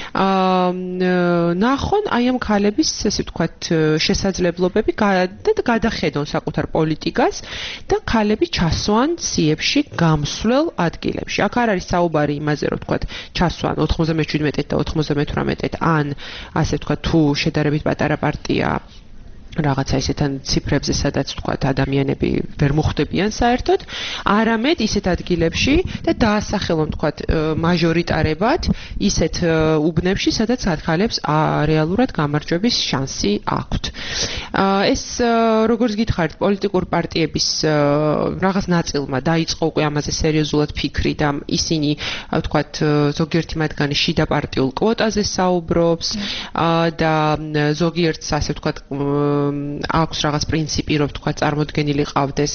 ნახონ აი ამ ქალების, ასე ვთქვათ, შესაძლებლობები და გადახედონ საკუთარ პოლიტიკას და ქალები ჩასვან სიებში გამსვლელ ადგილებში. აქ არ არის საუბარი იმაზე, რომ ვთქვათ, ჩასვან 97 და 98 ან ასე ვთქვათ, თუ შედარებით პატარა პარტია რაღაცა ისეთ ციფრებზე, სადაც ვთქვათ, ადამიანები ვერ მოხვდებიან საერთოდ, არამედ ისეთ ადგილებში და დაასახელონ, ვთქვათ, მაჟორიტარებად ისეთ უბნებში, სადაც ქალებს რეალურად გამარჯვების შანსი აქვთ. ეს როგორც გითხარით, პოლიტიკურ პარტიების რაღაც ნაწილმა დაიწყო უკვე ამაზე სერიოზულად ფიქრი და ისინი, ვთქვათ, ზოგიერთი მათგანი შიდა პარტიულ კვოტაზე საუბრობს და ზოგიერთს, ასე ვთქვათ, აქვს რაღაც პრინციპი, რომ თქვა წარმოდგენილი ყავდეს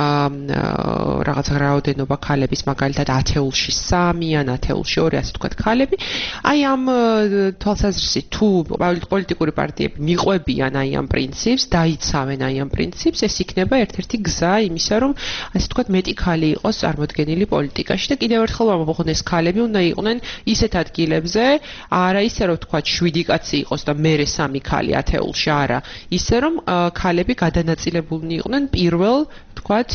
რაღაც რაოდენობა ქალების, მაგალითად 10-ში 3 ან 10-ში 2, ასე თქვა ქალები. აი ამ თვალსაზრისით თუ პოლიტიკური პარტიები მიყვებიან აი ამ პრინციპს, დაიცავენ აი ამ პრინციპს, ეს იქნება ერთ-ერთი გზა იმისა, რომ ასე თქვა მეტი ქალი იყოს წარმოდგენილი პოლიტიკაში და კიდევ ერთხელ ვამბობ, ეს ქალები უნდა იყვნენ ისეთ ადგილებზე, არა ისე რომ თქვა 7 კაცი იყოს და მერე 3 ქალი 10-ში, არა, ისე რომ ქალები გადანაწილებულნი იყვნენ პირველ, თქვათ,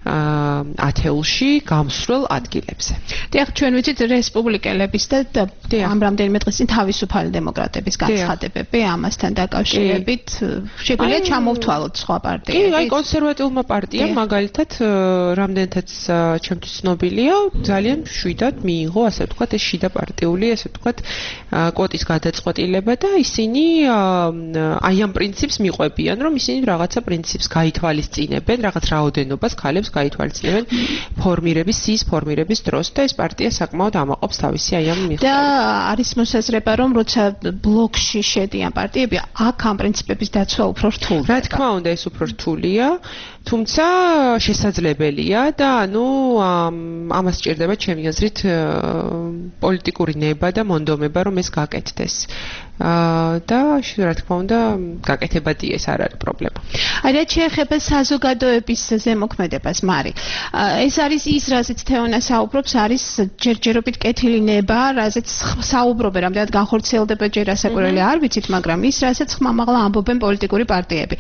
10-ში გამსვლელ ადგილებზე. დიახ, ჩვენ ვიცით რესპუბლიკელების და ამ რამდენიმე დღის წინ თავისუფალი დემოკრატების განცხადებები ამასთან დაკავშირებით შეგვიძლია ჩამოვთვალოთ სხვა პარტიები. კი, აი კონსერვატიულმა პარტიამ მაგალითად რამდენთაც ჩემთვის ცნობილია, ძალიან მშვიდად მიიღო, ასე ვთქვათ, ეს შიდა პარტიული, ასე ვთქვათ, კვოტის გადაწყვეტილება და ისინი აი ამ პრინციპს მიყვებიან, რომ ისინი რაღაცა პრინციპს გაითვალისწინებენ, რაღაც რაოდენობას ქალებს გაითვალისწინებენ სიის ფორმირების დროს და ეს პარტია საკმაოდ ამაყობს თავისი აი ამ მიხედვით. და არის მოსაზრება, რომ როცა ბლოკში შედიან პარტიები, აქ ამ პრინციპების დაცვა უფრო რთულია. რა თქმა უნდა, ეს უფრო რთულია, თუმცა შესაძლებელია და ანუ ამას სჭირდება ჩემი აზრით პოლიტიკური ნება და მონდომება, რომ ეს გაკეთდეს. და რა თქმა უნდა, გაკეთებადია, ეს არ არის პრობლემა. აი რა შეეხება საზოგადოების ზემოქმედებას, მარი. ეს არის ის, რაზეც თეონა საუბრობს, არის ჯერჯერობით კეთილი ნება, რაზეც საუბრობენ, რამდენად განხორციელდება ჯერ ასაკურველი არ ვიცით, მაგრამ ის, რასაც ხმამაღლა ამბობენ პოლიტიკური პარტიები.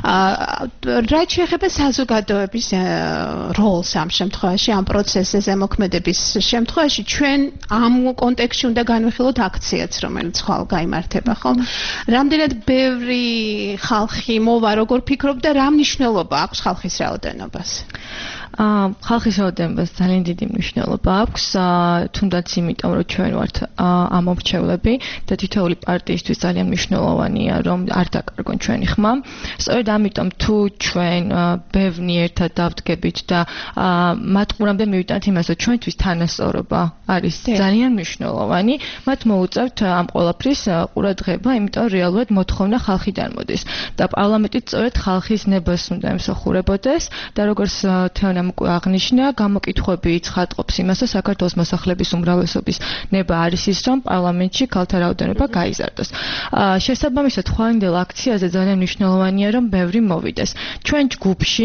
რა შეეხება საზოგადოების როლს ამ შემთხვევაში, ამ პროცესზე ზემოქმედების შემთხვევაში, ჩვენ ამ კონტექსტში უნდა განვიხილოთ აქციაც, რომელიც ხვალ გაიმართება, ხო? რამდენად ბევრი ხალხი მოვა, როგორ ფიქრობ და რა მნიშვნელობა აქვს ხალხის რაოდენობას? ხალხის რაოდენობას ძალიან დიდი მნიშვნელობა აქვს, თუნდაც იმიტომ, რომ ჩვენ ვართ ამომრჩევლები და თითოეული პარტიისთვის ძალიან მნიშვნელოვანია, რომ არ დაკარგონ ჩვენი ხმა. სწორედ ამიტომ თუ ჩვენ ბევრი ერთად დავდგებით და მათყურამდე მივიტანთ იმას, რომ ჩვენთვის თანასწორობა არის ძალიან მნიშვნელოვანი, მათ მოუწევთ ამ ყველაფრის ყურადღება, იმიტომ რომ რეალურად მოთხოვნა ხალხიდან მოდის და პარლამენტი სწორედ ხალხის ნებას უნდა ემსახურებოდეს და როგორც თეონამ უკვე აღნიშნა, გამოკითხვები ცხადყოფს იმას, რომ საქართველოს მოსახლეობის უმრავლესობის ნება არის ის, რომ პარლამენტში ქალთა რაოდენობა გაიზარდოს. შესაბამისად, ხვალინდელ აქციაზე ძალიან მნიშვნელოვანია, რომ ბევრი მოვიდეს. ჩვენ ჯგუფში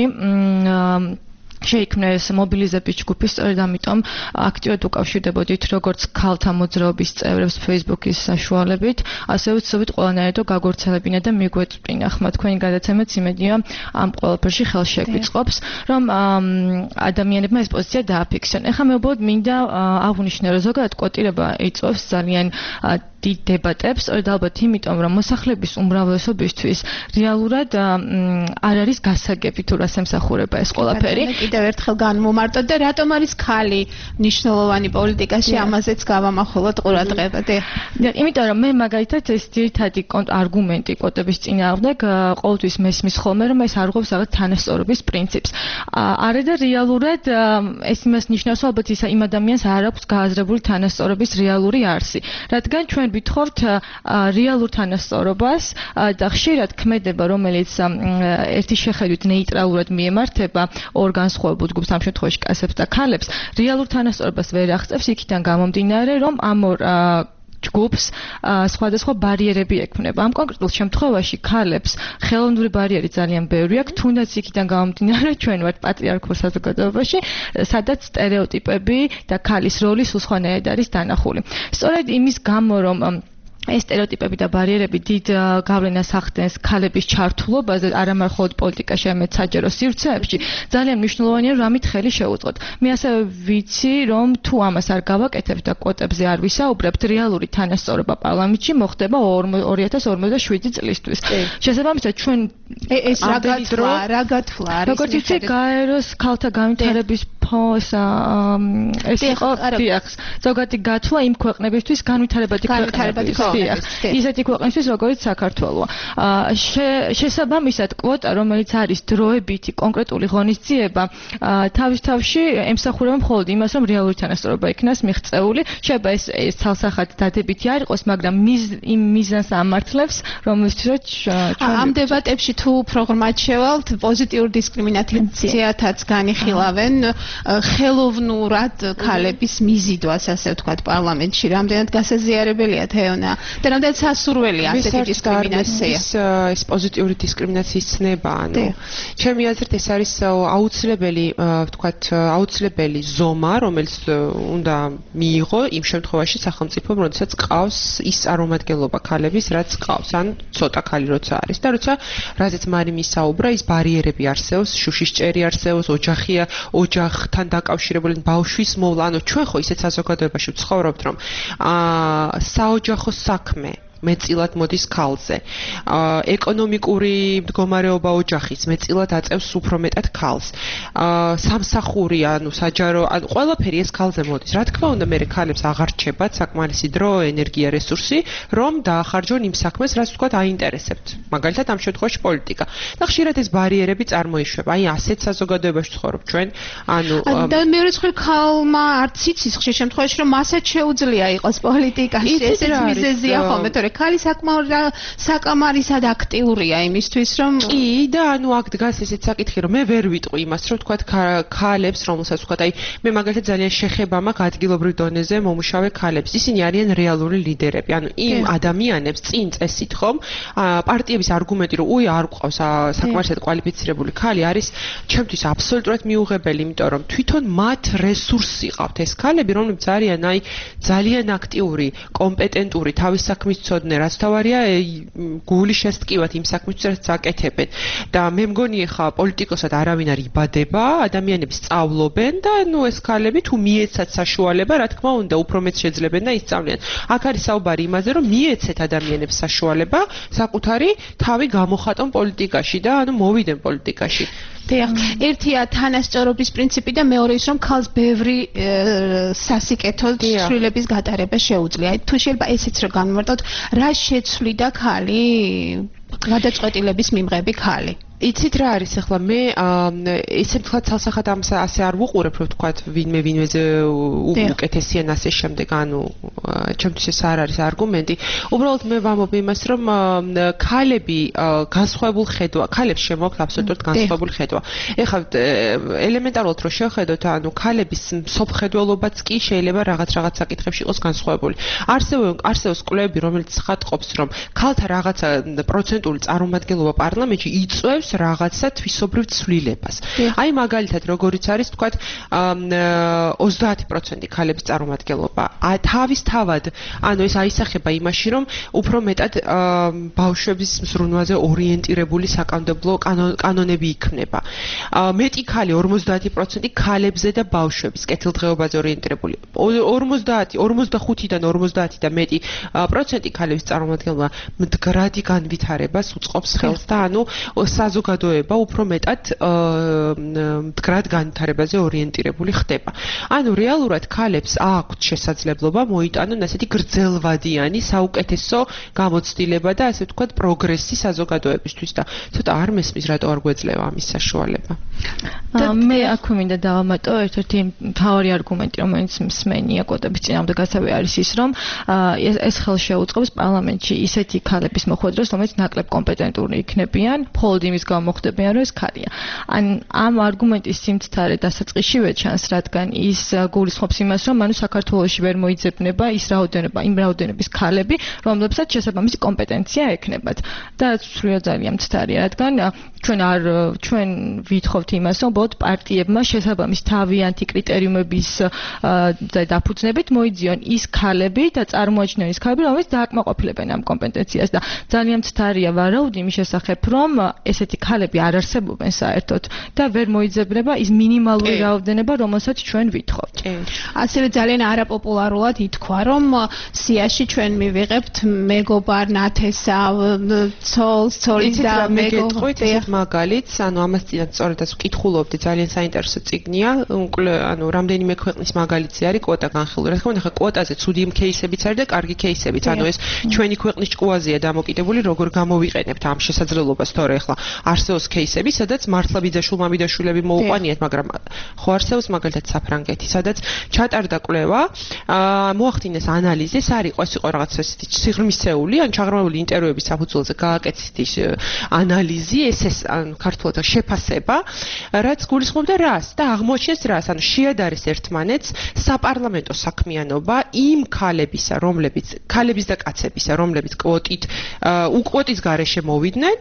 შეიქმნეს მობილიზების ჯგუფი, სწორედ ამიტომ აქტიურად უკავშირდებოდით როგორც ქალთა მოძრაობის წევრებს Facebook-ის საშუალებით, ასევე ვცდილობთ ყველანაირად გაგორცელებინა და მიგვეწვინა ხმა. თქვენი გადაცემაც იმედია ამ ყველაფერში ხელს შეგვიწყობს, რომ ადამიანებმა ეს პოზიცია დააფიქსონ. ეხლა მე უბრალოდ მინდა აღვნიშნო, რომ ზოგადად კვოტირება იწვევს ძალიან დიდ დებატებს, სწორედ ალბათ იმიტომ, რომ მოსახლეობის უმრავლესობისთვის რეალურად არ არის გასაგები თუ რას ემსახურება ეს ყველაფერი. კიდევ ერთხელ განმომარტოთ და რატომ არის ქალი მნიშვნელოვანი პოლიტიკაში, ამაზეც გავამახვილოთ ყურადღება. იმიტომ რომ მე მაგალითად ეს ძირითადი არგუმენტი კვოტების წინააღმდეგ ყოველთვის მესმის ხოლმე, რომ ეს არღვევს რაღაც თანასწორობის პრინციპს. არა და რეალურად ეს იმას ნიშნავს, ალბათ ის იმ ადამიანს არ აქვს გააზრებული თანასწორობის რეალური არსი, რადგან ჩვენ ვითხოვთ რეალურ თანასწორობას და ხშირად ქმედება, რომელიც ერთი შეხედვით ნეიტრალურად მიემართება ორ განსხვავებულ ჯგუფს, ამ შემთხვევაში კაცებს და ქალებს, რეალურ თანასწორობას ვერ აღწევს იქიდან გამომდინარე, რომ ამ ორ ჯგუფს სხვადასხვა ბარიერები ექმნება. ამ კონკრეტულ შემთხვევაში ქალებს ხელოვნური ბარიერი ძალიან ბევრი აქვს, თუნდაც იქიდან გამომდინარე, ჩვენ ვართ პატრიარქულ საზოგადოებაში, სადაც სტერეოტიპები და ქალის როლი სულ სხვანაირად არის დანახული. სწორედ იმის გამო, რომ ეს სტერეოტიპები და ბარიერები დიდ გავლენას ახდენს ქალების ჩართულობაზე, არა მხოლოდ პოლიტიკაში, არამედ საჯარო სივრცეებში, ძალიან მნიშვნელოვანია, რომ ამით ხელი შევუწყოთ. მე ასევე ვიცი, რომ თუ ამას არ გავაკეთებთ და კვოტებზე არ ვისაუბრებთ, რეალური თანასწორობა პარლამენტში მოხდება 2047 წლისთვის. შესაბამისად, ჩვენ ეს რა გათვლა არის? როგორც იცი, გაეროს ქალთა განვითარების ეს იყო ზოგადი გათვლა იმ ქვეყნებისთვის განვითარებადი ქვეყნებისთვის. ისეთი ქვეყნისთვის, როგორც საქართველო. შესაბამისად, კვოტა, რომელიც არის დროებითი კონკრეტული ღონისძიება, თავის თავში ემსახურება მხოლოდ იმას, რომ რეალური თანასწორობა იქნას მიღწეული. შეიძლება ეს ცალსახად დადებითი არ იყოს, მაგრამ იმ მიზანს ამართლებს, რომელთაც ამ დებატებში თუ უფრო ღრმად შევალთ, პოზიტიურ დისკრიმინაციათაც განიხილავენ ხელოვნურად ქალების მიზიდვას, ასე ვთქვათ, პარლამენტში. რამდენად გასაზიარებელია თეონა და რამდენად სასურველია ასეთი დისკრიმინაცია. ეს პოზიტიური დისკრიმინაციის ცნება, ანუ ჩემი აზრით ეს არის აუცილებელი ზომა, რომელიც უნდა მიიღო იმ შემთხვევაში სახელმწიფომ, როდესაც ყავს ის წარმომადგენლობა ქალების, რაც ყავს, ან ცოტა ქალი როცა არის და როცა რაზეც მარი მისაუბრა, ის ბარიერები არსებობს, შუშისჭერი არსებობს, ოჯახთან დაკავშირებული ბავშვის მოვლა, ანუ ჩვენ ხო ისეთ საზოგადოებაში ვცხოვრობთ, რომ საოჯახო საქმე მეწილად მოდის ქალზე. ეკონომიკური მდგომარეობა ოჯახის მეწილად აწევს უფრო მეტად ქალს. სამსახური, ანუ საჯარო, ანუ ყველაფერი ეს ქალზე მოდის. რა თქმა უნდა, მე ქალებს აღარ რჩებათ საკმარისი დრო, ენერგია, რესურსი, რომ დაახარჯონ იმ საქმეს, რაც ვთქვათ აინტერესებთ. მაგალითად, ამ შემთხვევაში პოლიტიკა. და ხშირად ეს ბარიერები წარმოიშვება. აი, ასეთ საზოგადოებაში ვცხოვრობ ჩვენ. ანუ და მეორე მხრივ ქალმა არც იცის ხშირ შემთხვევაში, რომ მასაც შეუძლია იყოს პოლიტიკაში. ესეც მიზეზია ხოლმე, თორე ქალი საკამარისად აქტიურია იმისთვის, რომ კი და ანუ აქ დგას ესეც საკითხი, რომ მე ვერ ვიტყვი იმას, რომ ვთქვათ ქალებს, რომელსაც ვთქვათ, აი მე მაგალითად ძალიან შეხება მაქვს ადგილობრივ დონეზე მომუშავე ქალებს. ისინი არიან რეალური ლიდერები. ანუ იმ ადამიანებს წინ წესით ხომ პარტიების არგუმენტი, რომ უი არ გვყავს საკმარისად კვალიფიცირებული ქალი არის ჩემთვის აბსოლუტურად მიუღებელი, იმიტომ რომ თვითონ მათ რესურსი ყავთ ეს ქალები, რომლებიც არიან აი ძალიან აქტიური, კომპეტენტური, თავის საქმის იცოდნენ რაც თავარია გული შესტკივათ იმ საქმის რაც აკეთებენ და მე მგონი ხა პოლიტიკოსად არავინ არ იბადება ადამიანები სწავლობენ და ეს ქალები თუ მიეცათ საშუალება რა თქმა უნდა უფრო მეც შეძლებენ და ისწავლიან აქ არის საუბარი იმაზე რომ მიეცეთ ადამიანებს საშუალება საკუთარი თავი გამოხატონ პოლიტიკაში და მოვიდენ პოლიტიკაში დიახ, ერთია თანასწორობის პრინციპი და მეორე ის რომ ქალს ბევრი სასიკეთო ცვლილების გატარება შეუძლია. თუ შეიძლება ესეც რომ განვარტოთ, რა შეცვლიდა ქალი გადაწყვეტილების მიმღები ქალი? იცით რა არის ახლა მე ესე თქვა ცალსახად ამ ასე არ ვუყურებ რომ თქვა ვინმეზე უკეთესიან ასე შემდეგ ჩემთვის ეს არ არის არგუმენტი უბრალოდ მე ვამბობ იმას რომ ქალები განსხვავებულ ხედვა ქალებს შემოაქვთ აბსოლუტურად განსხვავებული ხედვა ეხლა ელემენტარულად რომ შევხედოთ ქალების მსოფლმხედველობაც კი შეიძლება რაღაც საკითხებში იყოს განსხვავებული არსებობს კვლევები რომელიც ხატყობს რომ ქალთა რაღაცა პროცენტული წარმომადგენლობა პარლამენტში იწვევს რაღაცა თვისობრივ ცვლილებას. Აი მაგალითად როგორიც არის თქვათ 30% ქალების წარმომადგენლობა. თავისთავად ეს აისახება იმაში რომ უფრო მეტად ბავშვების მზრუნვაზე ორიენტირებული საკანონმდებლო კანონები იქნება. მეტი ქალი 50% ქალებზე და ბავშვების კეთილდღეობაზე ორიენტირებული. 55-დან 50 და მეტი პროცენტი ქალების წარმომადგენლობა მდგრადი განვითარებას უწყობს ხელს და საზოგადოება უფრო მეტად მდგრად განვითარებაზე ორიენტირებული ხდება. რეალურად ქალებს აქვთ შესაძლებლობა მოიტანონ ასეთი გრძელვადიანი საუკეთესო გამოცდილება და ასე ვთქვათ პროგრესი საზოგადოებისთვის და ცოტა არ მესმის რატო არ გვეძლევა ამის საშუალება. მე აქვე მინდა დავამატო ერთ-ერთი მთავარი არგუმენტი რომელიც მსმენია კვოტების წინააღმდეგაცები არის ის რომ ეს ხელშეუწყობს პარლამენტში ისეთი ქალების მოხვედრას რომელიც ნაკლებ კომპეტენტური იქნებიან მხოლოდ იმის გამო მოხდებიან რომ ეს ქალია. ამ არგუმენტის სიმცდარე დასაწყისშივე ჩანს, რადგან ის გულისხმობს იმას, რომ ანუ საქართველოში ვერ მოიძებნება ის რაოდენობის ქალები, რომლებსაც შესაბამისი კომპეტენცია ექნებათ. და სრულიად ძალიან მცდარია, რადგან ჩვენ ვითხოვთ იმას, რომ ბოლოდ პარტიებმა შესაბამის თავიანთი კრიტერიუმების დაფუძნებით მოიძიონ ის ქალები და წარმოაჩინონ ის ქალები, რომლებიც დააკმაყოფილებენ ამ კომპეტენციას და ძალიან მცდარია ვარაუდი იმის შესახებ, რომ ესეთი ქალები არ არსებობენ საერთოდ და ვერ მოიძებნება ის მინიმალური რაოდენობა, რომელსაც ჩვენ ვითხოვთ. ასევე ძალიან არაპოპულარულად ითქვა, რომ სიაში ჩვენ მივიღებთ მეგობარ ნათესავ, ცოლს, ცოლის და მეგობრს მაგალითს, ამას წინათ სწორედაც ვკითხულობდი, ძალიან საინტერესო წიგნია, რამდენიმე ქვეყნის მაგალითი არის კვოტა განხილული. რა თქმა უნდა, კვოტაზე ცუდი кейსებიც არის და კარგი кейსებიც. ეს ჩვენი ქვეყნის ჭკუაზეა დამოკიდებული, როგორ გამოვიყენებთ ამ შესაძლებლობას, თორე ახლა არსებობს кейსები, სადაც მართლა ბიძაშვილ-მამიდაშვილები მოუყვანიათ, მაგრამ ხო არსებობს მაგალითად საფრანგეთი, სადაც ჩატარდა კვლევა, მოახდინეს ანალიზი, ეს არ იყო რაღაც ესეთი სიღრმისეული, ჩაღრმავებული ინტერვიუების საფუძველზე გააკეთეს ანალიზი, ეს ქართულად შეფასება, რაც გულისხმობდა რას და აღმოჩნდეს რას, შეადარეს ერთმანეთს საპარლამენტო საქმიანობა იმ ქალებისა, ქალების და კაცებისა, რომლებიც კვოტის გარეშე მოვიდნენ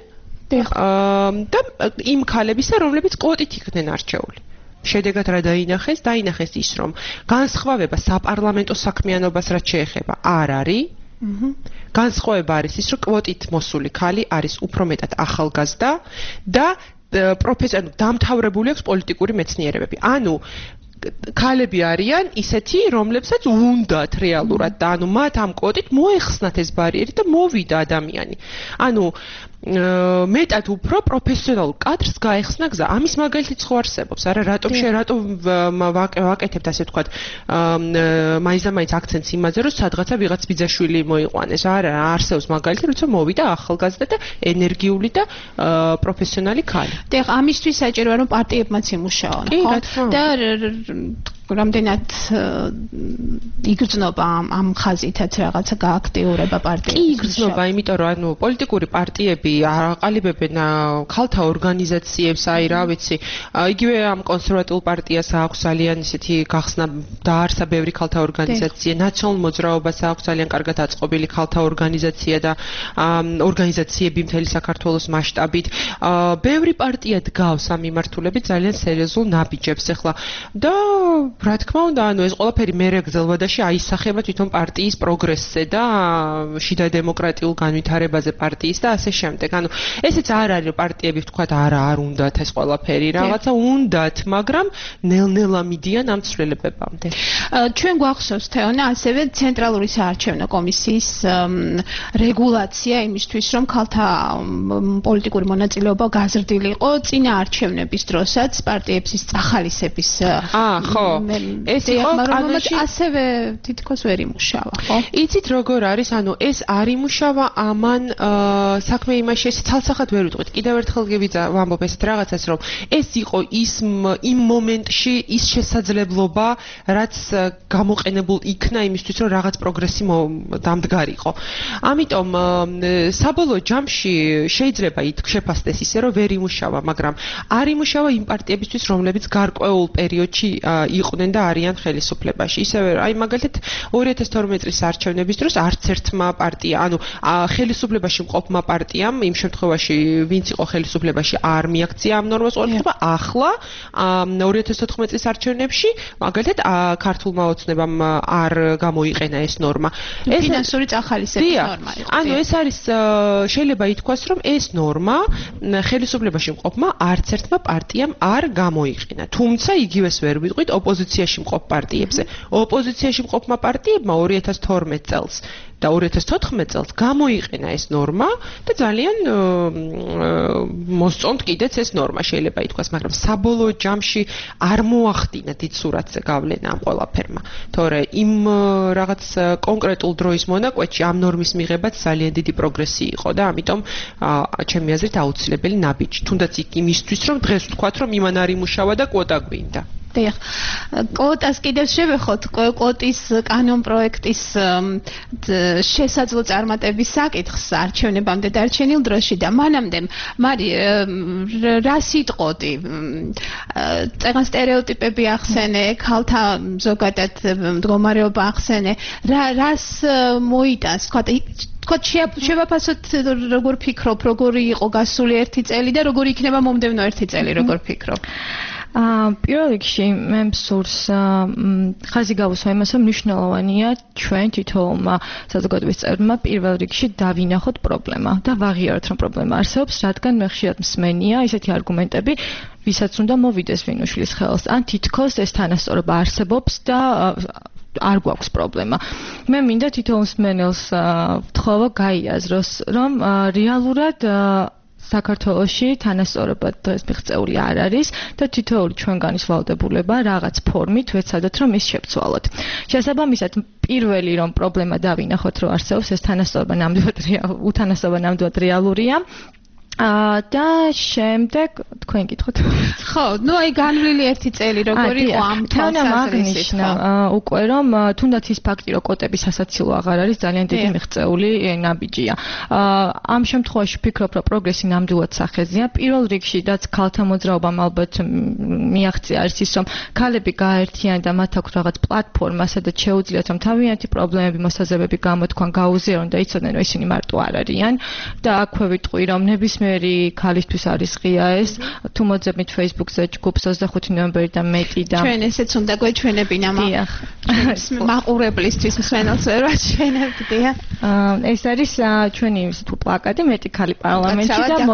და იმ ქალებისა, რომლებიც კვოტით იქნენ არჩეული. შედეგად რა დაინახეს? დაინახეს ის, რომ განსხვავება საპარლამენტო საქმიანობას რაც შეეხება არ არის. განსხვავება არის ის, რომ კვოტით მოსული ქალი არის უფრო მეტად ახალგაზრდა და პროფესიონალურად დამთავრებული აქვს პოლიტიკური მეცნიერებები. ქალები არიან ისეთი, რომლებსაც უნდათ რეალურად და მათ ამ კვოტით მოეხსნათ ეს ბარიერი და მოვიდა ადამიანი. მეტად უფრო პროფესიონალურ კადრს გაეხსნა გზა. ამის მაგალითიც ხო არსებობს, არა რატომ ვაკეთებთ ასე ვთქვათ, მაინც აქცენტს იმაზე, რომ სადღაცა ვიღაც ბიძაშვილი მოიყვანეს. არა, არსებობს მაგალითი, როცა მოვიდა ახალგაზრდა და ენერგიული და პროფესიონალი ქალი. და ამისთვის საჭიროა რომ პარტიებმაც იმუშაონ, ხო? და რამდენად იგრძნობა ამ ხაზითაც რაღაცა გააქტიურება პარტიებს. კი იგრძნობა, იმიტომ რომ პოლიტიკური პარტიები აყალიბებენ ქალთა ორგანიზაციებს, რა ვიცი, იგივე ამ კონსერვატიულ პარტიას აქვს ძალიან ისეთი გახსნა დაარსა ბევრი ქალთა ორგანიზაცია, ნაციონალურ მოძრაობას აქვს ძალიან კარგად აწყობილი ქალთა ორგანიზაცია და ორგანიზაციები მთელი საქართველოს მასშტაბით. ბევრი პარტია დგავს ამ მიმართულებით ძალიან სერიოზულ ნაბიჯებს ახლა და რა თქმა უნდა, ანუ ეს ყველაფერი მერე გრძელვადაში აისახება თვითონ პარტიის პროგრესზე და შიდა დემოკრატიულ განვითარებაზე პარტიის და ასე შემდეგ. ანუ ესეც არ არის რომ პარტიები ვთქვათ არ უნდათ ეს ყველაფერი, რაღაცა უნდათ, მაგრამ ნელ-ნელა მიდიან ამ ცვლილებებამდე. ჩვენ გვახსოვს თეონა ასევე ცენტრალური საარჩევნო კომისიის რეგულაცია იმისთვის რომ ქალთა პოლიტიკური მონაწილეობა გაზრდილიყო წინა არჩევნების დროსაც პარტიების წახალისების ხო ეს იყო კანონში ასევე თითქოს ვერ იმუშავა ხო იცით როგორ არის ანუ ეს არ იმუშავა ამან საქმე იმაში ეს ცალსახად ვერ ვიტყვით კიდევ ერთხელ ვამბობ ეს რაღაცას რომ ეს იყო იმ მომენტში ის შესაძლებლობა რაც გამოყენებულ იქნა იმისთვის რომ რაღაც პროგრესი დამდგარიყო ამიტომ საბოლოო ჯამში შეიძლება შეფასდეს ისე რომ ვერ იმუშავა მაგრამ არ იმუშავა იმ პარტიებისთვის რომლებიც გარკვეულ პერიოდში იყვნენ და არიან ხელისუფლებაში ისევე აი მაგალითად 2012 წლის არჩევნების დროს არც ერთმა პარტია ანუ ხელისუფლებაში მყოფმა პარტიამ იმ შემთხვევაში ვინც იყო ხელისუფლებაში არ მიაქცია ამ ნორმას ყურადღება ახლა 2014 წლის არჩევნებში მაგალითად ქართულმა ოცნებამ არ გამოიყენა ეს ნორმა ეს ფინანსური წახალისების ნორმა იყო ანუ ეს არის შეიძლება ითქვას რომ ეს ნორმა ხელისუფლებაში მყოფმა არც ერთმა პარტიამ არ გამოიყენა თუმცა იგივეს ვერ ვიტყვით ოპოზიციაში მყოფ პარტიებზე ოპოზიციაში მყოფმა პარტიებმა 2012 წელს და 2014 წელს გამოიყენა ეს ნორმა და ძალიან მოსწონთ კიდეც ეს ნორმა შეიძლება ითქვას მაგრამ საბოლოო ჯამში არ მოახდინა დიდ სურათზე გავლენა ამ ყველაფერმა თორე იმ რაღაც კონკრეტულ დროის მონაკვეთში ამ ნორმის მიღებაც ძალიან დიდი პროგრესი იყო და ამიტომ ჩემი აზრით აუცილებელი ნაბიჯი თუნდაც იმისთვის რომ დღეს ვთქვათ რომ იმან არ იმუშავა და კვოტა გვინდა დიახ კვოტას კიდევ შევეხოთ კვოტის კანონ პროექტის შესაძლო წარმატების საკითხს არჩევნებამდე დარჩენილ დროში და მანამდე მარი რა სიტყოდი წეგან სტერეოტიპები ახსენე ქალთა ზოგადად მდგომარეობა ახსენე რას მოიტანს თქვა შევაფასოთ როგორ ფიქრობ როგორი იყო გასული ერთი წელი და როგორი იქნება მომდევნო ერთი წელი როგორ ფიქრობ პირველ რიგში მე მსურს ხაზი გავუსვა იმას რომ მნიშვნელოვანია ჩვენ თითოეულმა საზოგადოების წევრმა პირველ რიგში დავინახოთ პრობლემა და ვაღიაროთ რომ პრობლემა არსებობს რადგან მე ხშირად მსმენია ისეთი არგუმენტები ვისაც უნდა მოვიდეს ვინ უშლის ხელს ან თითქოს ეს თანასწორობა არსებობს და არ გვაქვს პრობლემა. მე მინდა თითოეულ მსმენელს ვთხოვო გაიაზროს რომ რეალურად საქართველოში თანასწორობა დღეს მიღწეული არ არის და თითოეული ჩვენგანის ვალდებულება რაღაც ფორმით ვეცადოთ რომ ის შევცვალოთ. შესაბამისად პირველი რომ პრობლემა დავინახოთ რომ არსებობს ეს თანასწორობა ნამდვილად რეალურია და შემდეგ თქვენ გითხოთ. ხო, ნუ აი განვლილი ერთი წელი როგორი იყო ამ თვალსაზრისით. უკვე რომ თუნდაც ის ფაქტი რომ კოტების სასაცილო აღარ არის ძალიან დიდი მიღწეული ნაბიჯია. ამ შემთხვევაში ვფიქრობ რომ პროგრესი ნამდვილად სახეზეა. პირველ რიგში რაც ქალთა მოძრაობამ ალბათ მიაღწია არის ის რომ ქალები გააერთიანენ და მათ აქვს რაღაც პლატფორმა სადაც შეუძლიათ რომ თავიანთი პრობლემები მოსაზრებები გამოთქვან გაუზიარონ და იცოდნენ რომ ისინი მარტო არ არიან და აქვე ვიტყვი რომ ნებისმიერი ქალისთვის არის ღია ეს თუ მოძებნით Facebook-ზე ჯგუფს 25 ნოემბერიდან მეტი და ჩვენ ესეც უნდა გვეჩვენებინა მაყურებლისთვის მსმენელს ვერ ვაჩვენებდია ეს არის ჩვენი თუ პლაკატი მეტი ქალი პარლამენტში და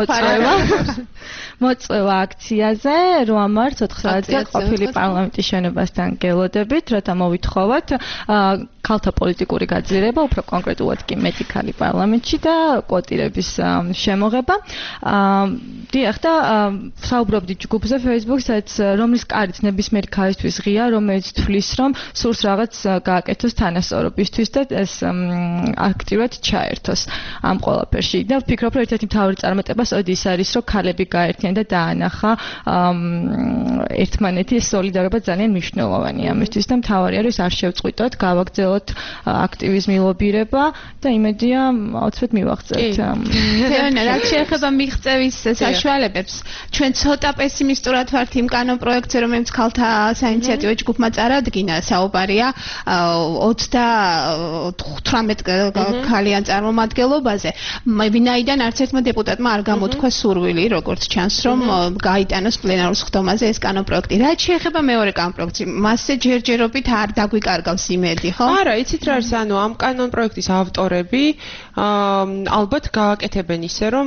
მოწვევა აქციაზე 8 მარტს 4 საათზე ყოფილი პარლამენტის შენობასთან გელოდებით რათა მოვითხოვოთ ქალთა პოლიტიკური გაძლიერება უფრო კონკრეტულად კი მეტი ქალი პარლამენტში და კვოტირების შემოღება დიახ და საუბრობდი ჯგუფზე Facebook-საც რომლის კარით ნებისმიერი ქალისთვის ღია რომელიც თვლის რომ სურს რაღაც გააკეთოს თანასწორობისთვის და ეს აქტიურად ჩაერთოს ამ ყველაფერში და ვფიქრობ რომ ერთ-ერთი მთავარი წარმატება სწორედ ის არის რომ ქალები გაერთიანდნენ და დაანახა ერთმანეთი ეს სოლიდარობა ძალიან მნიშვნელოვანია ამისთვის და მთავარია რომ ის არ შევწყვიტოთ გავაგრძელოთ ვთქვათ, აქტივიზმი, ლობირება და იმედია აუცილებლად მივაღწევთ. თეონა, რაც შეეხება მიღწევის საშუალებებს, ჩვენ ცოტა პესიმისტურად ვართ იმ კანონპროექტზე, რომელიც ქალთა საინიციატივო ჯგუფმა წარადგინა, საუბარია 38 ქალიან წარმომადგენლობაზე. ვინაიდან არც ერთმა დეპუტატმა არ გამოთქვა სურვილი, როგორც ჩანს, რომ გაიტანოს პლენარულ სხდომაზე ეს კანონპროექტი. რაც შეეხება მეორე კანონპროექტს, მასზე ჯერჯერობით არ დაგვიკარგავს იმედი, ხო? არა, იცით რა არის, ანუ ამ კანონპროექტის ავტორები ალბათ გააკეთებენ ისე, რომ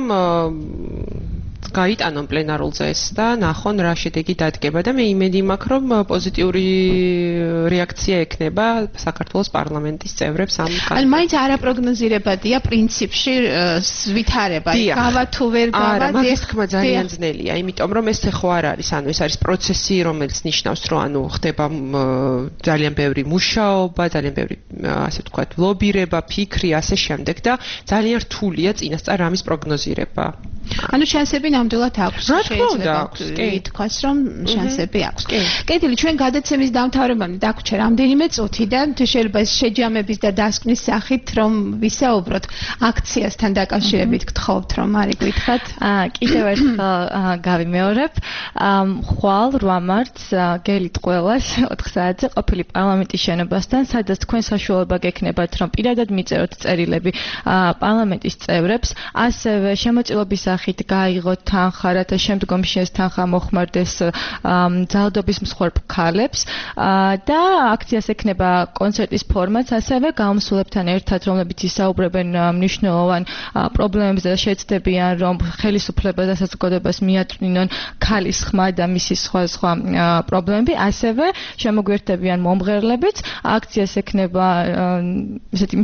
გაიტანონ პლენარულზე ეს და ნახონ რა შედეგი დადგება და მე იმედი მაქვს, რომ პოზიტიური რეაქცია ექნება საქართველოს პარლამენტის წევრებს ამ კანონს. ან მაინც არაპროგნოზირებადია პრინციპში ვითარება. გავა თუ ვერ გავა, არა, მაგის თქმა ძალიან ძნელია, იმიტომ რომ ეს ხო არ არის, ანუ ეს არის პროცესი, რომელიც ნიშნავს, რომ ანუ ხდება ძალიან ბევრი მუშაობა, ძალიან ბევრი ასე ვთქვათ, ლობირება, ფიქრი, ასე შემდეგ და ძალიან რთულია წინასწარ ამის პროგნოზირება. ანუ შანსები ნამდვილად აქვს. შეიძლება ითქვას, რომ შანსები აქვს. კეთილი, ჩვენ გადაცემის დამთავრებამდე დაგვრჩა რამდენიმე წუთი და შეიძლება შეჯამების და დასკვნის სახით რომ ვისაუბროთ აქციასთან დაკავშირებით გთხოვთ რომ არი გითხრათ. კიდევ ერთხელ გავიმეორებ. ხვალ 8 მარტს გელით ყველას 4 საათზე ყოფილი პარლამენტის შენობასთან, სადაც თქვენ საშუალება გექნებათ რომ პირადად მიწეროთ წერილები პარლამენტის წევრებს, ასევე შემოწირულობის სახით გაიღოთ თანხა, რათა შემდგომში ეს თანხა მოხმარდეს ძალადობის მსხვერპ ქალებს და აქციას ექნება კონცერტის ფორმაც, ასევე გამოსულებთან ერთად, რომლებიც ისაუბრებენ მნიშვნელოვან პრობლემებზე და შეცდებიან, რომ ხელისუფლებას და საზოგადოებას მიაწვნინონ ქალის ხმა და მისი სხვა პრობლემები, ასევე შემოგვერთებიან მომღერლებიც. აქციას ექნება ესეთი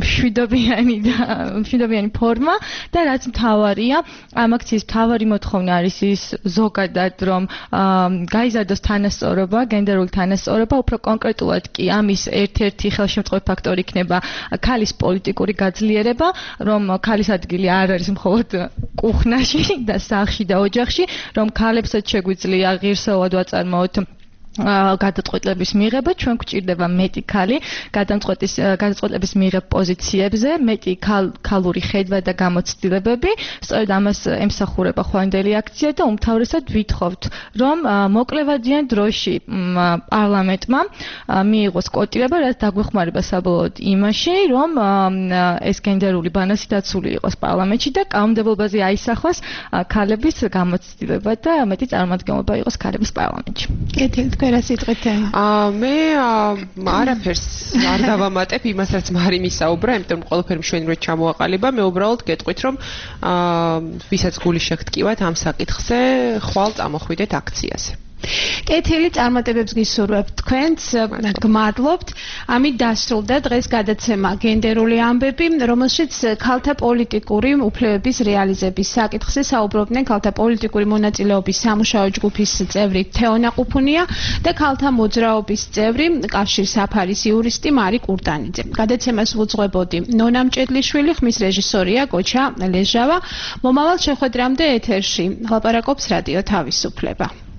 მშვიდობიანი ფორმა და რაც მთავარია, ამ აქციის მთავარი მოთხოვნა არის ის ზოგადად, რომ გაიზარდოს თანასწორობა, გენდერული თანასწორობა, უფრო კონკრეტულად კი ამის ერთ-ერთი ხელშემწყობი ფაქტორი იქნება ქალის პოლიტიკური გაძლიერება, რომ ქალის ადგილი არ არის მხოლოდ კუხნაში და სახლში და ოჯახში, რომ ქალებსაც შეგვიძლია ღირსეულად ვაწარმოოთ გადაწყვეტილების მიღება, ჩვენ გვჭირდება მეტი ქალი გადაწყვეტილების მიღებ პოზიციებზე, მეტი ქალური ხედვა და გამოცდილებები. სწორედ ამას ემსახურება ხვალინდელი აქცია და უმთავრესად ვითხოვთ, რომ მოკლევადიან დროში პარლამენტმა მიიღოს კოტირება, რაც დაგვეხმარება საბოლოოდ იმაში, რომ ეს გენდერული ბალანსი დაცული იყოს პარლამენტში და კანონმდებლობაზე აისახოს ქალების გამოცდილება და მეტი წარმომადგენლობა იყოს ქალების პარლამენტში. რა სიტყვით? მე არაფერს არ დავამატებ იმას, რაც მარიმ ისაუბრა, იმიტომ რომ ყველაფერი მშვენივრად ჩამოაყალიბა. მე უბრალოდ გეტყვით, რომ ვისაც გული შეგტკივათ ამ საკითხზე, ხვალ წამოხვიდეთ აქციაზე. კეთილი, წარმატებებს გისურვებთ თქვენს, გმადლობთ. ამით დასრულდა დღეს გადაცემა გენდერული ამბები, რომელშიც ქალთა პოლიტიკური უფლებების რეალიზების საკითხზე საუბრობდნენ ქალთა პოლიტიკური მონაწილეობის სამუშაო ჯგუფის წევრი თეონა ყუფუნია და ქალთა მოძრაობის წევრი კავშირ საფარის იურისტი მარი კურტანიძე. გადაცემას უძღვებოდი ნონა მჭედლიშვილი, ხმის რეჟისორია გოჩა ლეჟავა. მომავალ შეხვედრამდე ეთერში ლაპარაკობს რადიო თავისუფლება.